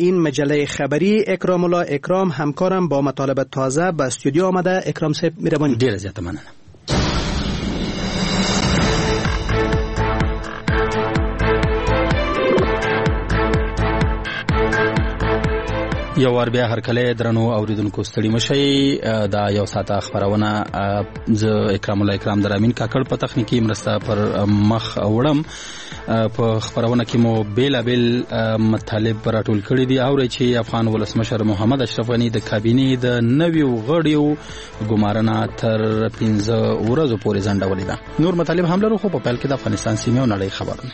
این مجله خبری اکرام الله اکرام همکارم با مطالب تازه به استودیو آمده. اکرام صاحب مهربانی. ډیر زیات مننه. یو ور بیا هرکله درنو اوریدونکو ستړي مشي. دا یو ساعته خبرونه ز اکرام الله اکرام درامین کاکړ په تخنیکی مرسته پر مخ وړم. په خبرونه کې مو بیلابل مطالب راټول کړي دي او چې افغان ولسمشر محمد اشرف غنی د کابینې د نویو غړیو ګمارنه تر 15 ورځې پورې ځنډولې ده. نور مطالب هم لرو خو په پیل کې د افغانستان سیمې او نړۍ خبرونه.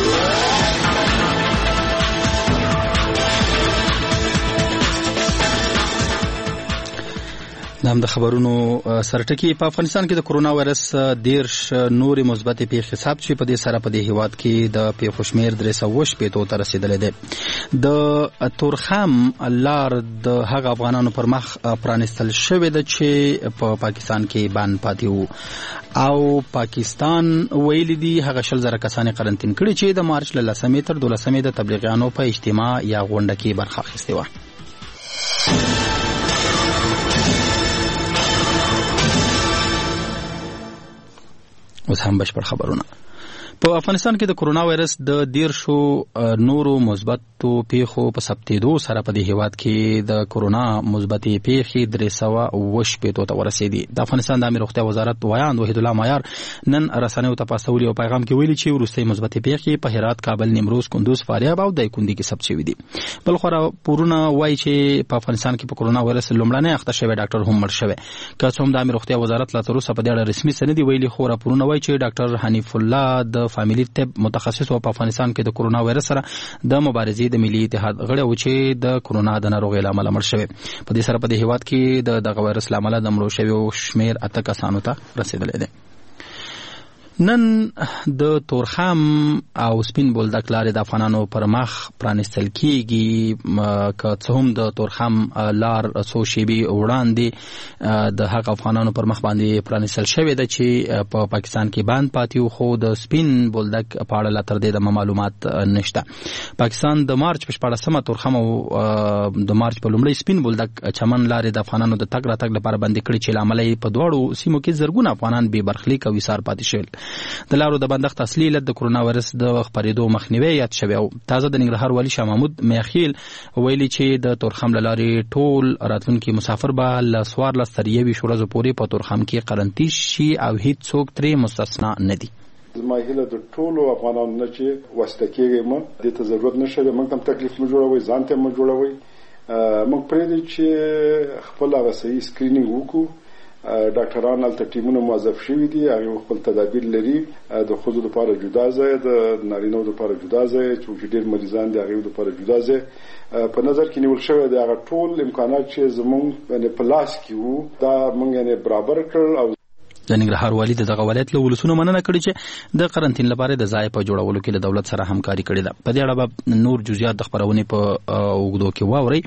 د خبرونو سرټکی په افغانستان کې د کرونا وایرس 10 نورې مثبت پیښې ثبت شوې. په دې سره په دې هیواد کې د پیښو شمیر 308 ته رسیدلی دی. د تورخم لار د هغه افغانانو پر مخ پرانستل شوې ده چې په پاکستان کې بند پاتې وو او پاکستان ویلي دي هغه 10,000 کسان قرنطین کړي چې د مارچ له 10 تر 12 د تبلیغیانو په اجتماع یا غونډه کې برخه اخیستې وه. اوس هم بشپړ خبرونه. په افغانستان کې د کرونا وایرس د 10 نورو مثبتو پیښو په ثبتېدو سره په دې هیواد کې د کرونا مثبتې پیښې 308 ته ورسېدي. د افغانستان د امیر روغتیا وزارت وایاند وحید الله مایار نن رسنیو ته پاسولي او پیغام کې ویلي چې وروستۍ مثبتې پیښې په هرات، کابل، نیمروز، کندوز، فاریاب او دایکنډي کې ثبت شوي دي. بل خو پورونه وایي چې په افغانستان کې په کرونا وایرس لومړنی اخته شوی ډاکټر هم مړ شوی. که څه هم د امیر روغتیا وزارت لا تر اوسه په دې اړه رسمي څه نه دي ویلي، خو راپورونه وایي چې ډاکټر حنیف الله د فامیلی طب متخصص او په افغانستان کې د کرونا وایرس سره د مبارزې د ملي اتحاد غړی او چې د کرونا د ناروغۍ لامل مړ شوی. په دې سره په دې هیواد کې د وایرس لامل د مړو شویو شمیر 8 کسانو ته رسیدلی دی. نن د تورخم او سپین بولدک لارې د افغانانو پر مخ پرانستل کیږي. که څه هم د تورخم لار څو شیبې وړاندې د هغه افغانانو پر مخ باندې پرانستل شوې ده چې په پاکستان کې بند پاتې وو، خو د سپین بولدک په اړه لا تر دې د معلومات نشته. پاکستان د مارچ په 14مه تورخم او د مارچ په لومړۍ سپین بولدک چمن لارې د افغانانو د تګ راتګ لپاره بند کړي چې لامل یې په دواړو سیمو کې زرګونه افغانان بې برخلیک او ویسار پاتې شول. د لارو د بندښت اصلي علت د کرونا وایرس د خپرېدو مخنیوی یاد شوی او تازه د ننګرهار والي شاه محمود میاخیل ویلي چې د تورخم له لارې ټول راتلونکي مسافر به له 14 تر 21 ورځو پورې په تورخم کې قرنطین شي او هیڅ څوک ترې مستثنا نه دي. زما هیله د ټولو افغانانو نه چې واسطه کېږي ما دې ته ضرورت نشته، موږ هم تکلیف مو جوړوي، ځان ته مو جوړوي. موږ پرېږدي چې خپل هغه صحیح سکرینینګ وکړو. ډاکټران هلته ټیمونه موظف شوي دي، هغه خپل تدابیر لري. د ښځو لپاره جدا ځای، د نارینه‌و لپاره جدا ځای، چې ډېر مریضان دي هغوی لپاره جدا ځای په نظر کې نیول شوی دی. هغه ټول امکانات چې زموږ په لاس کې وو دا موږ برابر کړل. او د ننګرهار والي دغه ولایت له ولسونو مننه کړې چې د قرنطین لپاره د ځای په جوړولو کې له دولت سره همکاري کړې ده. په دې اړه به نور جزئیات د خبرونې په اوږدو کې واورئ.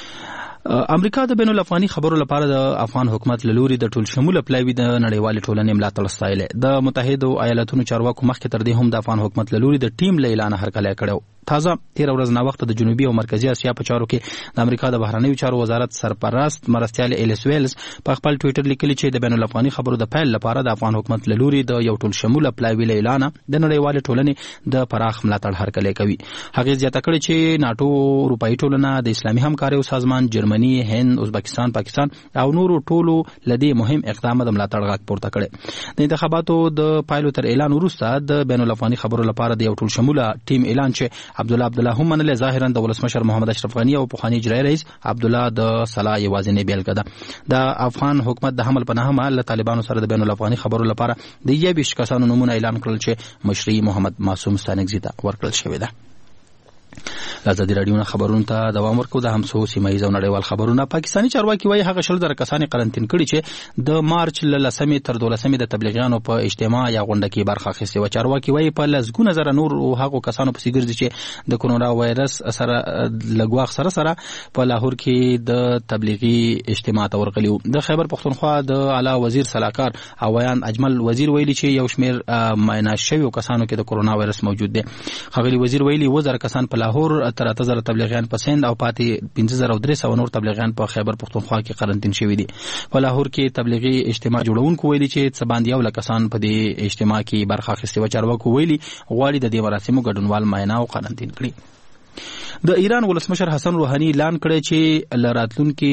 امریکا د بین الافغاني خبرو لپاره د افغان حکومت له لوري د ټول شموله پلاوي د نړیوالې ټولنې ملاتړ ستایلی. د متحده ایالاتونو چارواکو مخکې تر دې هم د افغان حکومت له لوري د ټیم له اعلان هرکلی کړی. تازه 13 ورځ نه وخت د جنوبي او مرکزی اسیا په چارو کې د امریکا د بهرنیو چارو وزارت سرپرست مرستیال ایلیس ویلز په خپل ټوئیټر لیکلي چې د بین الافغاني خبرو د پیل لپاره د افغان حکومت له لوري د یو ټول شموله پلاوي له اعلان د نړیوالې ټولنې د پراخ ملاتړ هرکلی کوي. هغه زیاته کړې چې ناتو، اروپאי ټولنه، د اسلامي همکارۍ سازمان، جرمني، هند، ازبکستان، پاکستان او نورو ټولو لدی مهم اقدامات د ملاتړ غږ پورته کړي. د انتخاباتو د پایلو تر اعلان وروسته د بین الافغاني خبرو لپاره د یو ټول شموله ټیم اعلان چې عبدالله هم منل ظاهرا د ولسمشر محمد اشرف غنی او پخوانی اجرایي رئیس عبدالله د صلاح یوازینی بیلګه ده. د افغان حکومت د حمل په نامه له طالبانو سره د بین الافغاني خبرو لپاره د 21 کسانو نومونه اعلان کړل چې مشري محمد معصوم ستانکزي ته ورکړل شوی ده. ازادي راډیو خبرونه ته دوام ورکوي. د همسو سیمایي او نړیوال خبرونه. پاکستاني چارواکي وایي هغه 10,000 کسان قرنطین کړي چې د مارچ له 10 تر 12 د تبلیغیانو په اجتماع یا غونډه کې برخه اخیستې و. چارواکي وایي په لسګونه زره نور هغه کسانو پسې ګرځي چې د کرونا وایرس سره لګواخ سره په لاهور کې د تبلیغي اجتماع ته ورغلي. د خیبر پختونخوا د اعلی وزیر صلاحکار اویان اجمل وزیر ویلي چې یو شمیر معاینه شویو کسانو کې د کرونا وایرس موجود دی. خغلی وزیر ویلي 1000 کسان په په لاهور 3000 تبلیغیان په سند او پاتې 15300 نور تبلیغیان په خیبر پختونخوا کې قرنطین شوي دي. په لاهور کې تبلیغي اجتماع جوړونکو ویلي چې څه باندې 1 لک کسان په دې اجتماع کې برخه اخیستې و. چارواکو ویلي غواړي د دې مراسمو ګډونوال معاینه او قرنطین کړي. د ایران ولسمشر حسن روحاني اعلان کړی چې له راتلونکي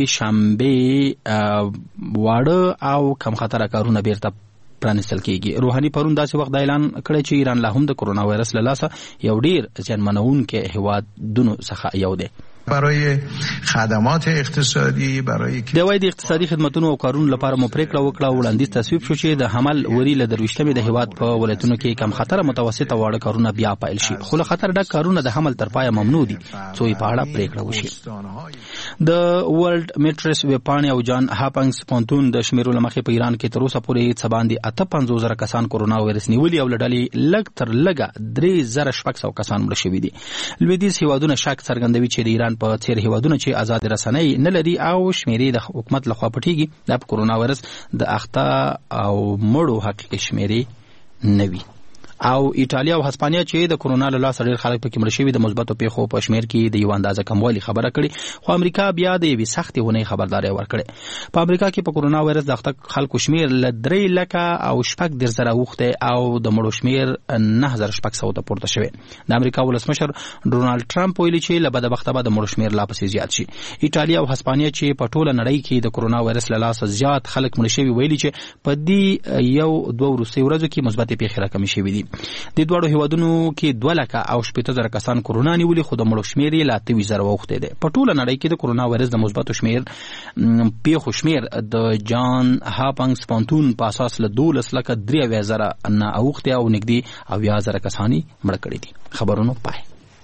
شنبې واړه او کم خطره کارونه بیرته پرانستل کیږي. روحاني پرون داسې وخت اعلان کړی چې ایران لا هم د کرونا وایرس له لاسه یو ډیر زیانمنونکی هیوادونو څخه یو دی. برای خدمات اقتصادی برای د اقتصادي خدماتونو او کارونو لپاره مو پریکړه وکړه او وړاندیز تصویب شو چې د حمل وری له 23مې د هیواد په ولایتونو کې کم خطر متوسط او واړه کارونه بیا پیل شي، خو له خطر ډک کارونه د حمل تر پایه ممنوع دي څو یې په اړه پریکړه وشي. د ورلد میټرس ویبپاڼې او جان هاپنګز پونتون د شمیرو لمخې په ایران کې تر اوسه پورې څه باندې 55000 کسان کرونا وایرس نیولي او لړلې لږ تر لږه 3600 کسان مړه شوي دي. لویدیځ هیوادونه شک څرګندوي چې د ایران په څیر هیوادونه چې آزاد رسنۍ نه لري او شمیرې د حکومت لخوا پټیږي د کرونا وایرس د اخته او مړو حقیقي شمیرې نه وي. او ایټالیا او هسپانیا چې د کرونا له لاسه ډېر خلک پکې مړه شوي د مثبتو پیښو په شمیر کې د یو اندازه کموالي خبره کړې، خو امریکا بیا د یوې سختې ونې خبرداری ورکړې. په امریکا کې په کرونا وایرس د اخته خلکو شمیر له 3 لکه او 6.0 اوښتی او د مړو شمیر 9600 ته پورته شوی. د امریکا ولسمشر ډونالد ټرمپ ویلي چې له بدبخته به د مړو شمیر لا پسې زیات شي. ایټالیا او هسپانیا چې په ټوله نړۍ کې د کرونا وایرس له لاسه زیات خلک مړه شوي ویلي چې په دې یو دوه وروستیو ورځو کې مثبتې پیښې راکمې شوي دي. د دواړو هیوادونو کې 2 لکه او 80,000 کسان کرونا نیولي، خو د مړو شمیر یې لا 23,000 اوښتی دی. په ټوله نړۍ کې د کرونا وایرس د مثبتو شمیر پیښو شمیر د جان هاپنګز پونتون په اساس له 12,93,000 نه اوښتی او نږدې 80,000 کسان مړه کړي دي. خبرونو پای.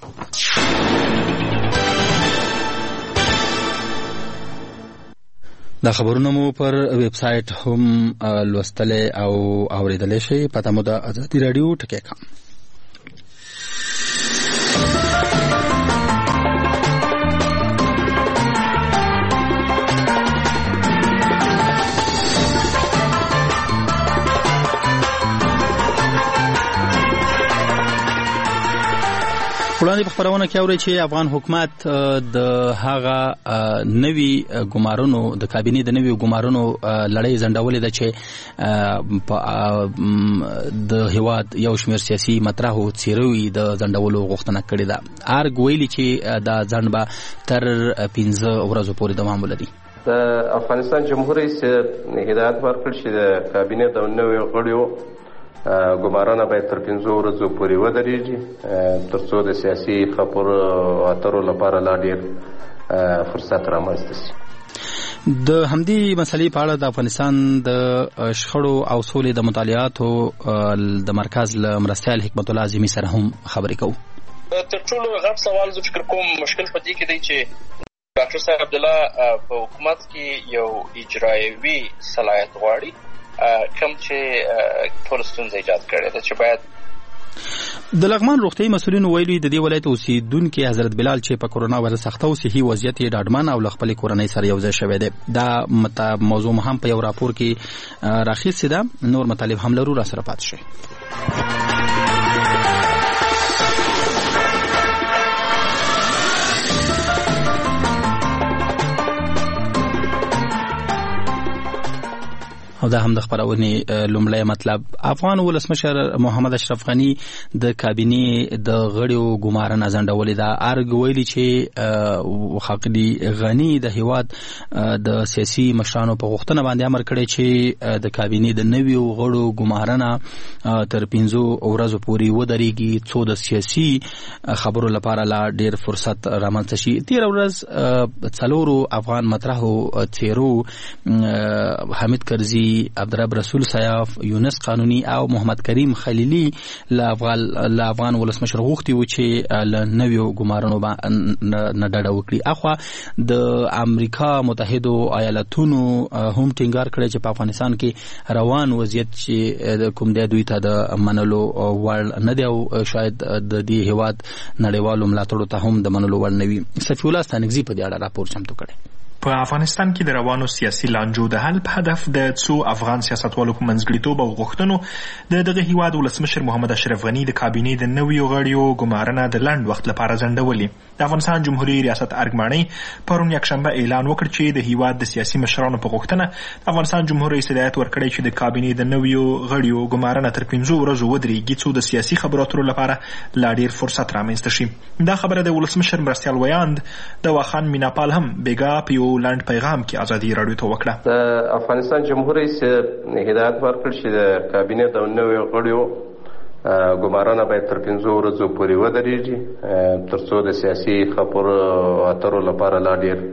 دا خبرونه مو پر ویب سایټ هم لوستل او اوریدل شي. پته مو د ازادي رادیو ټکی کام. وړاندې په خبرونه کې اوري چې افغان حکومت د هغه نوي ګمارونو د کابینې د نوي ګمارونو لړۍ ځنډولې ده چې د هیواد یو شمېر سیاسي مطرحو څیروي د ځنډولو غوښتنه کړې ده. ارګ ویلي چې دا ځنډ به تر 15 ورځو پورې دوام ولري. د افغانستان جمهور رئیس هدایت ورکړ چې د کابینې د نویو غړیو ګمارنه باید تر 15 ورځو پورې ودرېږي ترڅو د سیاسي خبرو اترو لپاره لا ډېر فرصت رامنځته شي. د همدې مسلې په اړه د افغانستان د شخړو او سولې د مطالعاتو د مرکز له مرستیال حکمت الله اعظمي سره هم خبرې کوو. تر ټولو غټ سوال زه فکر کوم مشکل په دې کې دی چې ډاکټر صاحب عبدالله په حکومت کې یو اجرایوي صلاحیت غواړي کم چې ټول ستونزې ایجاد کړي ده چې باید د لغمان روغتیايي مسؤلینو ویلي د دې ولایت اوسیدونکي حضرت بلال چې په کرونا وایرس اخته او صحي وضعیت یې ډاډمن او له خپلې کورنۍ سره یو ځای شوی دی. دا موضوع هم په یو راپور کې راخیستې ده. نور مطالب هم لرو، را سره پاتې شئ. او دا هم د خبرونې لومړی مطلب. افغان ولسمشر محمد اشرف غنی د کابینې د غړیو ګمارنه ځنډولې ده. ارګ ویلي چې خاقدي غنی د هیواد د سیاسي مشرانو په غوښتنه باندې امر کړی چې د کابینې د نویو غړو ګمارنه تر 15 ورځو پورې ودرېږي څو د سیاسي خبرو لپاره لا ډېر فرصت رامنځته شي. 13 ورځ څلورو افغان مطرحو څیرو حمید کرزي، عبدالرب رسول سیاف، یونس قانوني او محمد کریم خلیلی له افغان ولسمشر غوښتي و چې له نویو ګمارنو نه ډډه وکړي. اخوا د امریکا متحدو ایالتونو هم ټینګار کړی چې په افغانستان کې روان وضعیت چې کوم دی دوی ته د منلو وړ نه دی او شاید د دې هیواد نړیوالو ملاتړو ته هم د منلو وړ نه وي. صفي الله ستانکزي په دې اړه راپور چمتو کړی. په افغانستان کې د روانو سیاسي لانجو د حل په هدف د څو افغان سیاستوالو په منځګړیتوب او غوښتنو د هیواد ولسمشر محمد اشرف غني د کابینې د نویو غړیو ګمارنه د لنډ وخت لپاره ځنډولې. د افغانستان جمهوریت ریاست ارګ پرون یکشنبه اعلان وکړ چې د هیواد د سیاسي مشرانو په غوښتنه د افغانستان جمهوریت رئیس هدایت ورکړی چې د کابینې د نویو غړیو ګمارنه تر 15 ورځو ودرېږي څو د سیاسي خبرو اترو لپاره لا ډیر فرصت رامنځته شي. دا خبره د ولسمشر مرستیال ویاند د واخان میناپال هم بیګا په یو لنډ پیغام کې ازادي راډیو ته وکړه. د افغانستان جمهوریت رئیس هدایت ورکړ چې د کابینې د نویو غړیو ګمارنه باید تر 15 ورځو پورې ودرېږي ترڅو د سیاسي خبرو اترو لپاره لا ډیر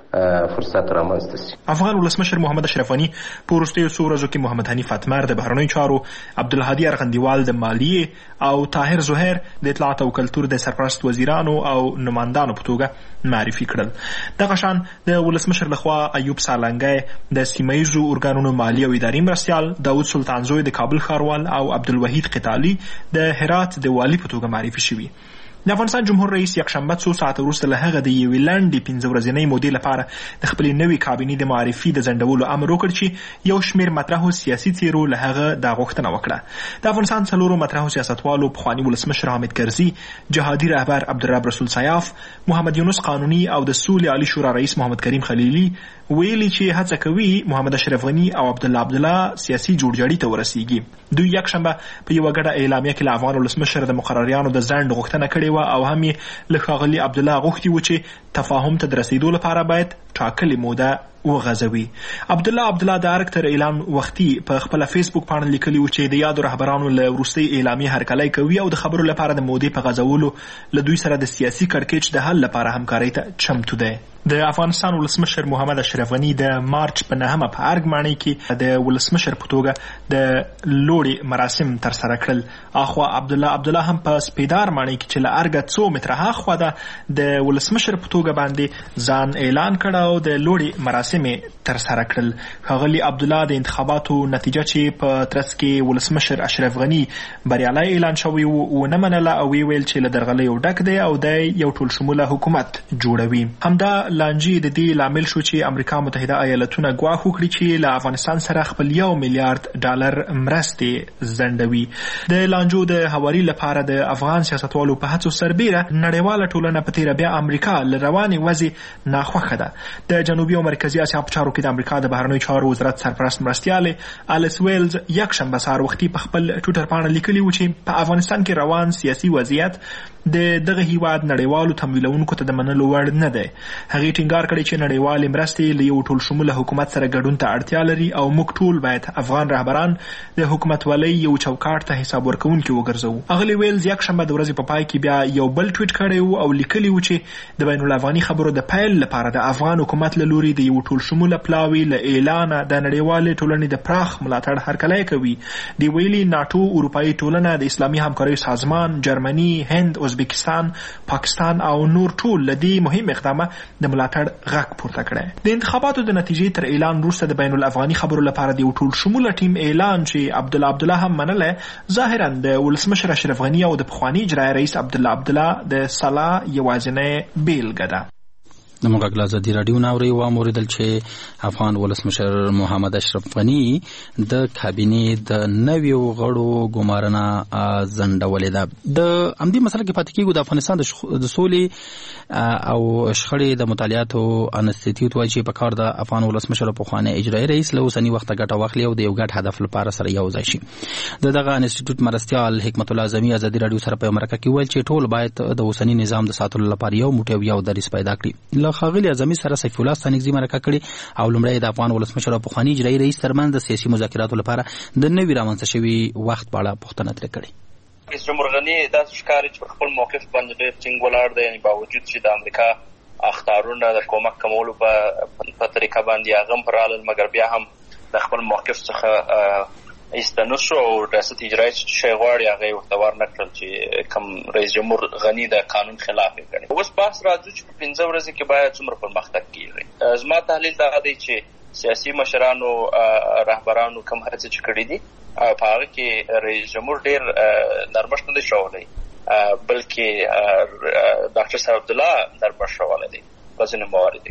فرصت رامنځته شي. افغان ولسمشر محمد اشرف غني په وروستیو څو ورځو کې محمد حنیف اتمر د بهرنیو چارو، عبدالهادي ارغندیوال د مالیې او طاهر زهیر د اطلاعات او کلتور د سرپرست وزیرانو او نمایندانو په توګه معرفي کړل. دغه شان د ولسمشر لخوا ایوب سالنګی د سیمایزو ارګانونو مالی او اداري مرستیال، داود سلطانزوی د کابل ښاروال او عبدالوحید قتالي د هرات د والي په توګه معرفي شوي. د افغانستان جمهور رئیس یکشنبه څو ساعته وروسته له هغه د یوې لنډې 15 ورځنۍ مودې لپاره د خپلې نوې کابینې د معرفي د ځنډولو امر وکړ چې یو شمېر مطرحو سیاسي څیرو له هغه دا غوښتنه وکړه. د افغانستان څلورو مطرحو سیاستوالو پخواني ولسمشر حامد کرزي، جهادي رهبر عبدالرب رسول سیاف، محمد یونس قانوني او د سولې عالی شورا رئیس محمد کریم خلیلي ویلي چې هڅه کوي محمد اشرف غني او عبدالله سیاسي جوړجاړي ته ورسیږي. دوی یکشنبه په یوه ګډه اعلامیه کې له افغان ولسمشر د مقرریانو د ځنډ غوښتنه کړې وه او هم یې له ښاغلي عبدالله غوښتي و چې تفاهم ته د رسیدو لپاره باید ټاکلې موده وغځوي. عبدالله د ارګ تر اعلان وختي په خپله فیسبوک پاڼه لیکلي و چې د یادو رهبرانو له وروستۍ اعلامیې هرکلی کوي او د خبرو لپاره د مودې په غځولو له دوی سره د سیاسي کړکېچ د حل لپاره همکارۍ ته چمتو دی. د افغانستان ولسمشر محمد اشرف غني د مارچ په 9 په ارګ ماڼۍ کې د ولسمشر په توګه د لوړې مراسم ترسره کړل. اخوا عبدالله هم په سپیدار ماڼۍ کې چې له ارګه 2 متره هاخوا ده د ولسمشر په توګه باندې ځان اعلان کړ او د لوړې مراسم ترسره کړل. ښاغلي عبدالله د انتخاباتو نتیجه چې په ترڅ کې ولسمشر اشرف غني بریالی اعلان شوی و نه منله او ویل چې له درغلیو ډک دی او د یو ټول شموله حکومت جوړوي. همدا لانجې د دې لامل شو چې امریکا متحده ایالتونه ګواښ وکړي چې له افغانستان سره خپل $1 میلیارډ مرستې ځنډوي. د لانجو د هواري لپاره د افغان سیاستوالو په هڅو سربیره نړیواله ټولنه په تیره بیا امریکا له روانې وضع ناخوښه ده. د جنوبي او مرکزي اسیا په چارو کې د امریکا د بهرنیو چارو وزارت سرپرست مرستیال الیس ویلز یکشنبه سهار وختي په خپل ټویټر پاڼه لیکلي و چې په افغانستان کې روان سیاسي وضعیت د دغه هیواد نړیوالو تمویلونکو ته د منلو وړ نه دی. هغې ټینګار کړی چې نړیوالې مرستې له یو ټول شموله حکومت سره ګډون ته اړتیا لري او موږ ټول باید افغان رهبران د حکومتولۍ یو چوکاټ ته حساب ورکوونکي وګرځوو. اغلې ویلز یکشنبه د ورځې په پای کې بیا یو بل ټویټ کړی و او لیکلي و چې د بین الافغاني خبرو د پیل لپاره د افغان حکومت له لوري د یو ټول شموله پلاوي له اعلانه د نړیوالې ټولنې د پراخ ملاتړ هرکلی کوي. دی ویلي ناټو، اروپایي ټولنه، د اسلامي همکاریو سازمان، جرمني، هند، ازبکستان، پاکستان او نور ټول لدی مهم اقدامه د ملاتړ غږ پورته کړی. د انتخاباتو د نتیجې تر اعلان وروسته د بین الافغاني خبرو لپاره د یو ټول شموله ټیم اعلان چې عبدالله هم منلی ظاهرا د ولسمشر اشرف غني او د پخواني اجرایي رئیس عبدالله د سلا یوازینۍ بیلګه ده. د موږ غږ ازادي راډیو ناوري و موریدل چې افغان ولسمشر محمد اشرف غني د کابینې د نویو غړو ګمارنه ځنډولې ده. د همدې مسله کې پاتې کېږو. د افغانستان د سولې او شخړې د مطالعاتو انسټیټیوټ وایي چې په کار د افغان ولسمشر پخوانی اجرایي رئیس له اوسني وخته ګټه واخلي او د یو ګډ هدف لپاره سره یو ځای شي. دغه انسټیټیوټ مرستیال حکمت الله اعظمي ازادي راډیو سره په مرکه کې ویل چې ټول باید د اوسني نظام د ساتلو لپاره یو موټی او یو دریځ پیدا کړي. ښاغلي اعظمي سره سیف الله ستانکزي مرکه کړې او لومړی د افغان ولسمشر او پخواني اجرایي رئیس ترمنځ د سیاسي مذاکراتو لپاره د نوي رامنځته شوي وخت په اړه پوښتنه ترې کړې. رئیس جمهور غني داسې ښکاري چې پر خپل موقف باندې ډېر ټینګ ولاړ دی، یعنې باوجود چې د امریکا اخطارونه د کومک کمولو په طریقه باندې هغه هم رالل، مګر بیا هم د خپل موقف څخه ایستنه شو او ریاست اجرایي شی غواړي هغه ورته ورنه کړل چې کوم رئیس جمهور غني د قانون خلاف یې کړی. اوس بحث راځي چې په 15 ورځې کې باید څومره پرمختګ کیږي. زما تحلیل دا دی چې سیاسي مشرانو رهبرانو کوم هڅې چې کړې دي په هغه کې رئیس جمهور ډېر نرمښت نه دی ښوولی، بلکې ډاکټر صاحب عبدالله نرمښت ښوولی دی په ځینو مواردو کې.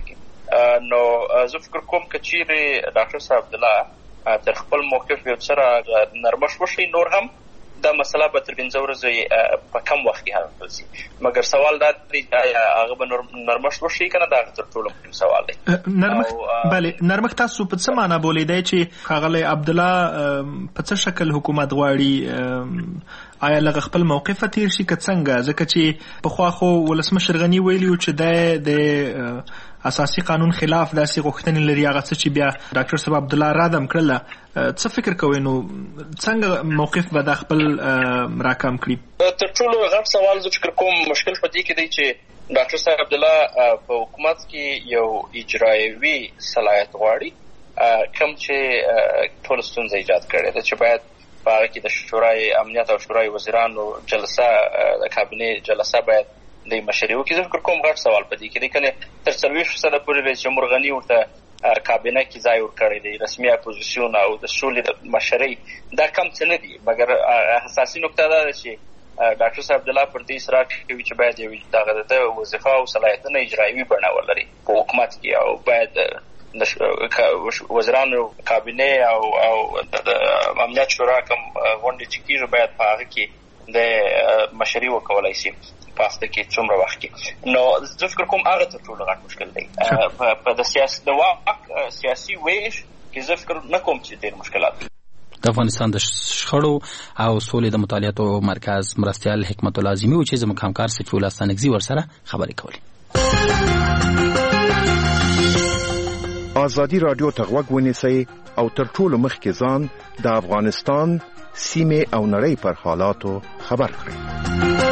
نو زه فکر کوم که چیرې ډاکټر صاحب عبدالله تر خپل موقف یو څه نرمش وشي نور هم دا مسله به تر 15 ورځې په کم وخت کې حل شي. مګر سوال دا دی هغه به نرمښت وشي که نه، دا تر ټولو مهم سوال دی. نرمښت تاسو په څه معنا بولیدی چې ښاغلی عبدالله په څه شکل حکومت غواړي؟ آیا لږ خپل موقف تیر شي که څنګه؟ ځکه چې پخوا خو ولسمشر غني ویلي و چې د اساسي قانون خلاف داسې غوښتنې لري، هغه څه چې بیا ډاکټر صاحب عبدالله رادم کړله. څه فکر کوئ نو څنګه موقف به دا خپل راکم کړي؟ تر ټولو غټ سوال زه فکر کوم مشکل په دې کې دی چې ډاکټر صاحب عبدالله په حکومت کې یو اجرایوي صلاحیت غواړي کوم چې ټول ستونزه ایجاد کړې ده، چې باید په هغه کې د شورای امنیت او شورای وزیرانو جلسه د کابینې جلسه باید د مشري وکړي. زه فکر کوم غټ سوال په دې کې دی، کنه تر 40% پورې رئیس جمهور غني ورته کابینه کې ځای ورکړی دی، رسمي اپوزیسیون او د سولې د مشري دا کم څه نه دي. مګر اساسي نکته دا ده چې ډاکټر صاحب عبدالله پر دې اصرار کوي چې باید یو دغه د وظیفه او صلاحیتونه اجرایوي بڼه ولري په حکومت کې، او باید د وزیرانو کابینه او د امنیت شورا کوم غونډې چې کېږي باید په هغه کې د مشري وکولای شي پاسته کې څومره وخت کې. نو زه فکر کوم هغه تر ټولو غټ مشکل دی په د سیاسي ویش کې. زه فکر نه کوم چې ډېر مشکلات دي. د افغانستان د شخړو او سولې د مطالعاتو مرکز مرستیال حکمت الله عظیمي و چې زموږ همکار سفي الله ستانکزي ورسره خبرې کولې. ازادي رادیو ته غوږ ونیسئ او تر ټولو مخکې ځان د افغانستان سیمې او نړۍ پر حالاتو خبر کړئ.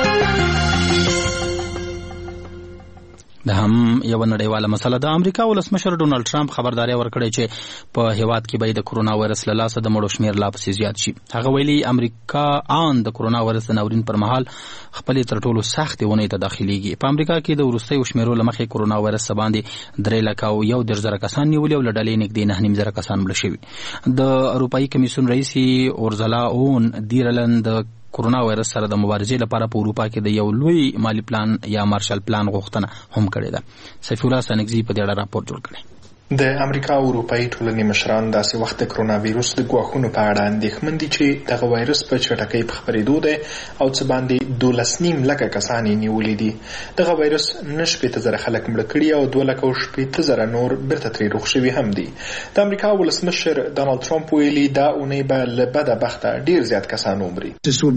د هم یو نړیواله مسله د امریکا ولسمشر ډونالد ټرمپ خبرداري ورکړې چې په هیواد کې به د کرونا وایرس له لاسه د مړو شمیر لا پسې زیات شي. هغه ویلي امریکا ان د کرونا وایرس د ناورین پر مهال خپل تر ټولو سختې ونې ته داخليږي. په امریکا کې د وروستیو شمیرو لمخې کرونا وایرس باندې 3,01,000 کسان نیولي او له ډلې نږدې 9,000 کسان مړه شوي. د اروپایي کمیسیون رئیس اورزلا اون دیرلن د کرونا وایرس سره د مبارزې لپاره په اروپا کې د یو لوی مالی پلان یا مارشل پلان غوښتنه هم کړې ده. سفي الله ستانکزي په دې اړه راپور جوړ کړی. د امریکا او اروپایي ټولنې مشران داسې وخت د کرونا وایرس د ګواښونو په اړه اندېښمن دي چې دغه وایرس په چټکۍ په خپرېدو دی او څه باندې 12.5 لکه کسان یې نیولي دي. دغه وایرس 9,000 خلک مړه کړي او 2,60,000 نور بیرته ترې روغ شوي هم دي. د امریکا ولسمشر ډانلډ ټرمپ ویلي دا اونۍ به له بده بخته ډېر زیات کسان ومري.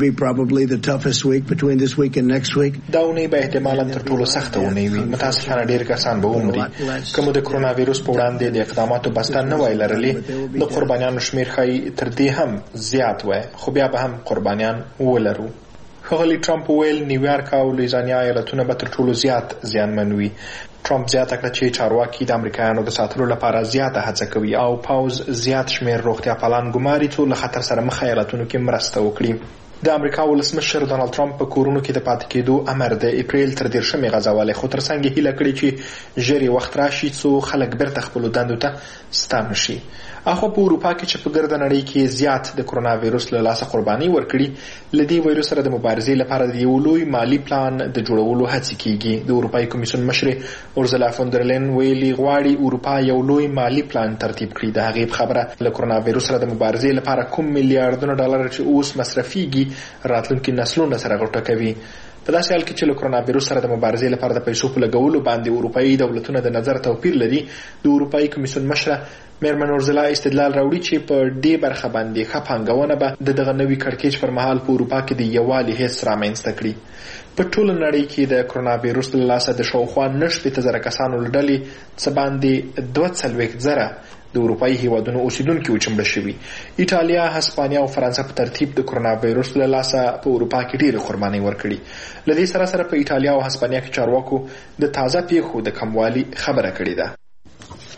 دا اونۍ به احتمالاً تر ټولو سخته اونۍ وي. متاسفانه ډېر کسان به ومري. که مو د کرونا وایرس په وړاندې د اقداماتو بسته نه وای لرلي، د قربانیانو شمیر ښایي تر دې هم زیات وای، خو بیا به هم قربانیان ولرو. ښاغلي ټرمپ وویل نیویارک او لویزانیا ایالتونه به تر ټولو زیات زیانمن وي. ټرمپ زیاته کړه چې چارواکي د امریکایانو د ساتلو لپاره زیاته هڅه کوي او پوځ زیات شمیر روغتیا پالان ګماري څو له خطر سره مخ ایالتونو کې مرسته وکړي. د امریکا ولسمشر ډانلډ ټرمپ په کورونو کې د پاتې کېدو امر د اپریل تر 13 غځولی، خو تر څنګ هیله کړې چې ژر وخت راشي څو خلک بیرته خپلو دندو ته ستانه شي. اخو په اروپا کې چې په ګرده نړۍ کې زیات د کرونا وایرس له لاسه قرباني ورکړي، له دې وایرس سره د مبارزې لپاره د یو لوی مالی پلان د جوړولو هڅې کیږي. د اروپایي کمیسیون مشر اورزلا فوندرلین ویلي غواړي اروپا یو لوی مالی پلان ترتیب کړي. د هغې په خبره له کرونا وایرس سره د مبارزې لپاره کوم میلیارډونه ډالر چې اوس مصرفيږي راتلونکي نسلونه سره غوټه کوي. په داسې حال کې چې له کرونا وایرس سره د مبارزې لپاره د پیسو په لګولو باندې اروپایي دولتونه د نظر توپیر لري، د اروپایي کمیسیون مشره میرمن اورزلا استدلال راوړي چې په دې برخه باندې ښه پانګونه به د دغه نوي کړکېچ پر مهال په اروپا کې د یووالي حس رامنځته کړي. په ټوله نړۍ کې د کرونا وایرس له لاسه د شاوخوا 9,000 کسانو له ډلې څه باندې 42,000 د اروپایي هیوادونو اوسیدونکي وچمړه شوي. ایټالیا، هسپانیا او فرانسه په ترتیب د کرونا وایرس له لاسه په اروپا کې ډېرې قربانۍ ورکړي. له دې سره سره په ایټالیا او هسپانیا کې چارواکو د تازه پیښو د کموالي خبره کړې ده.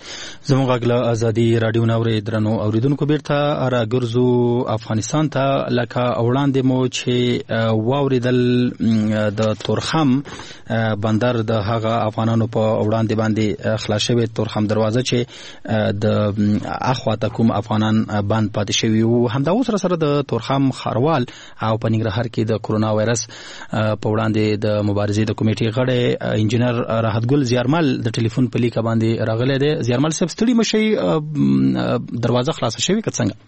زموږ غږ له ازادي رادیو ناورې درنو اوریدونکو بیرته راګرځو افغانستان ته. لکه وړاندې مو چې واوریدل د تورخم بندر د هغه افغانانو په وړاندې باندې خلاص شوی تورخم دروازه چې د اخواته کوم افغانان بند پاتې شوي وو. همدا اوس سره د تورخم خاروال او په ننګرهار کې د کرونا وایرس په وړاندې د مبارزې د کمیټې غړی انجینر راحت ګل زیارمل د ټلیفون په لیکه باندې راغلی دی. زیارمل صاحب ستړي مشي دروازه خلاصه شوی که څنګه؟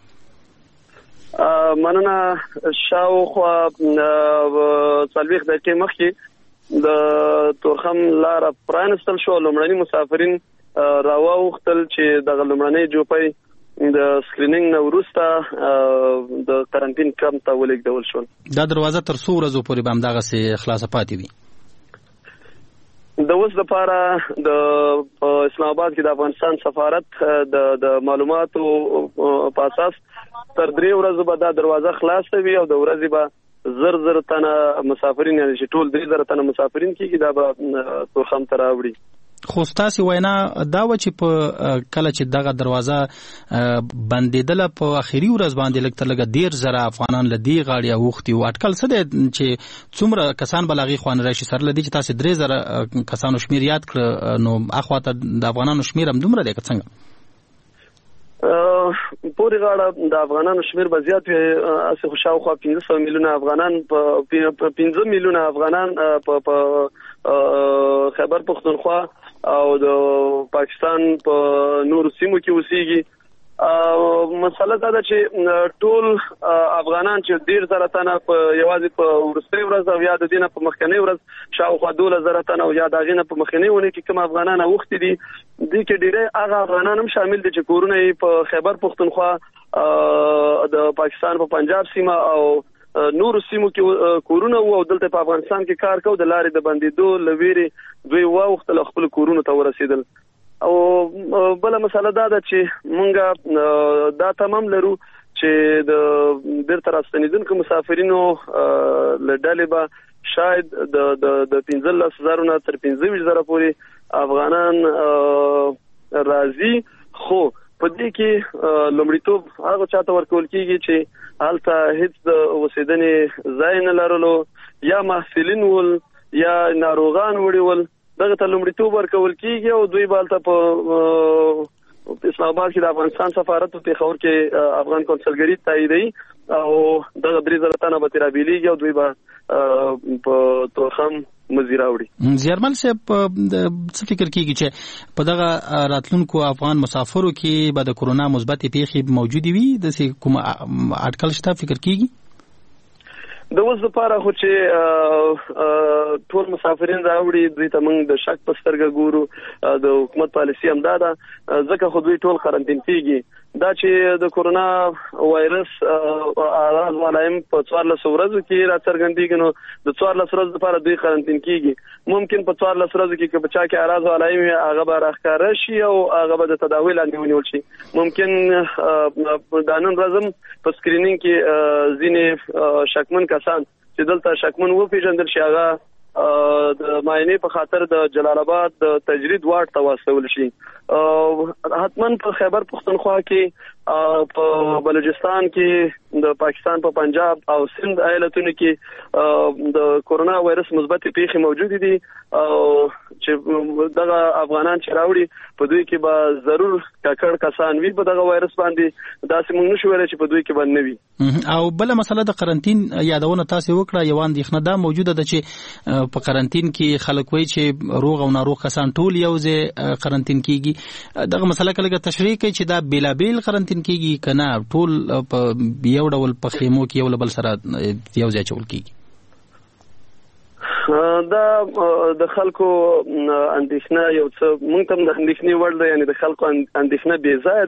مننه. شاوخوا 40 دقیقې مخکې د تورخم لاره پرانستل شو. لومړني مسافرین راووختل چې د لومړنۍ جوپۍ د سکرینینګ نه وروسته د قرنټین کمپ ته ولېږدول شول. دا دروازه تر څو ورځو پورې به همدغسې خلاصه پاتې وي؟ د اوس لپاره د اسلام آباد کې د افغانستان سفارت د معلوماتو په اساس تر 3 ورځې به دا دروازه خلاصه وي او د ورځې به زر تنه مسافرین یعنی چې ټول 3000 تنه مسافرین کېږي دا به تورخم ته راوړي. خو ستاسې وینا دا وه چې په کله چې دغه دروازه بندېدله په اخري ورځ باندې لږ تر لږه 10,000 افغانان له دې غاړې اوښتي وو. اټکل څه دی چې څومره کسان به له هغې خوا نه راشي؟ سره له دې چې تاسې 3,000 کسانو شمېر یاد کړه نو اخواته د افغانانو شمېر هم دومره دی که څنګه؟ پورې غاړه د افغانانو شمېر به زیات وي. هسې خو شاوخوا 500 میلیونه افغانان په 15 میلیونه افغانان په خیبر پختونخوا او د پاکستان په نورو سیمو کې اوسېږي. مسله دا ده چې ټول افغانان چې 10,000 تنه په یوازې په وروستۍ ورځ او یا د دې نه په مخکنۍ ورځ شاوخوا 12,000 تنه او یا د هغې نه په مخکنۍ اونۍ کې کوم افغانان اوښتي دي دې کې ډېری هغه افغانان هم شامل دي چې کورونه یې په خیبر پختونخوا د پاکستان په پنجاب سیمه او نورو سیمو کې کورونه وو او دلته په افغانستان کې کار کوو. د لارې د بندېدو له ویرې دوی واوښتل خپل کورونو ته ورسېدل. او بله مسله دا ده چې مونږ دا تمام لرو چې د بیرته راستنېدونکو مسافرینو له ډلې به شاید د 15,000 نه تر 25,000 پورې افغانان راځي. خو په دې کې لومړیتوب هغه چاته ورکول کېږي چې هلته هیڅ د اوسېدنې ځای نه لرلو یا محصلین ول یا ناروغان وړي ول. دغه ته لومړیتوب ورکول کېږي او دوی به هلته په اسلام آباد کې د افغانستان سفارت په پېښور کې افغان کونسلګري تاییدوي او دغه 3,000 تنه به ترې رابېلېږي او دوی به په تورخم مزي راوړي. زیارمل صاحب څه فکر کېږي چې په دغه راتلونکو افغان مسافرو کې به د کرونا مثبتې پیښې موجودې وي؟ داسې کوم اټکل شته فکر کېږي؟ د اوس لپاره خو چې ټول مسافرین راوړي دوی ته موږ د شک په سترګه ګورو. د حکومت پالیسي هم دا ده ځکه خو دوی ټول قرنټین کېږي. دا چې د کرونا وایرس اعراض والایم په 14 ورځو کې راڅرګندېږي نو د 14 ورځو لپاره دوی قرنټین کېږي. ممکن په 14 ورځو کې که بچا کې اعراض والایم هغه به راښکاره شي او هغه به د تداوی لاندې ونیول شي. ممکن دا نن ورځ هم په سکرینینګ کې ځینې شکمن کسان چې دلته شکمن وپېژندل شي هغه د معاینې په خاطر د جلال آباد د تجرید واټ ته واستول شي. حتما په خیبر پختونخوا کې په بلوچستان کې د پاکستان په پنجاب او سند ایالتونو کې د کرونا وایرس مثبتې پیښې موجود دي او چې دغه افغانان چې راوړي په دوی کې به ضرور ککړ کسان وي په دغه وایرس باندې. داسې موږ نشو ویلی چې په دوی کې به نه وي. او بله مسله د قرنټین یادونه تاسې وکړه. یوه اندېښنه دا موجوده ده چې په قرنټین کې خلک وایي چې روغ او ناروغ کسان ټول یو ځای قرنټین کېږي. دغه مسله که لږه تشریح کوي چې دا بېلابېل قرنټین کېږي که نه ټول په یو ډول په خیمو کې یو له بل سره یو ځای چول کېږي؟ دا د خلکو اندېښنه یو څه موږ ته د اندېښنې وړ ده یعنې د خلکو اندېښنه بې ځایه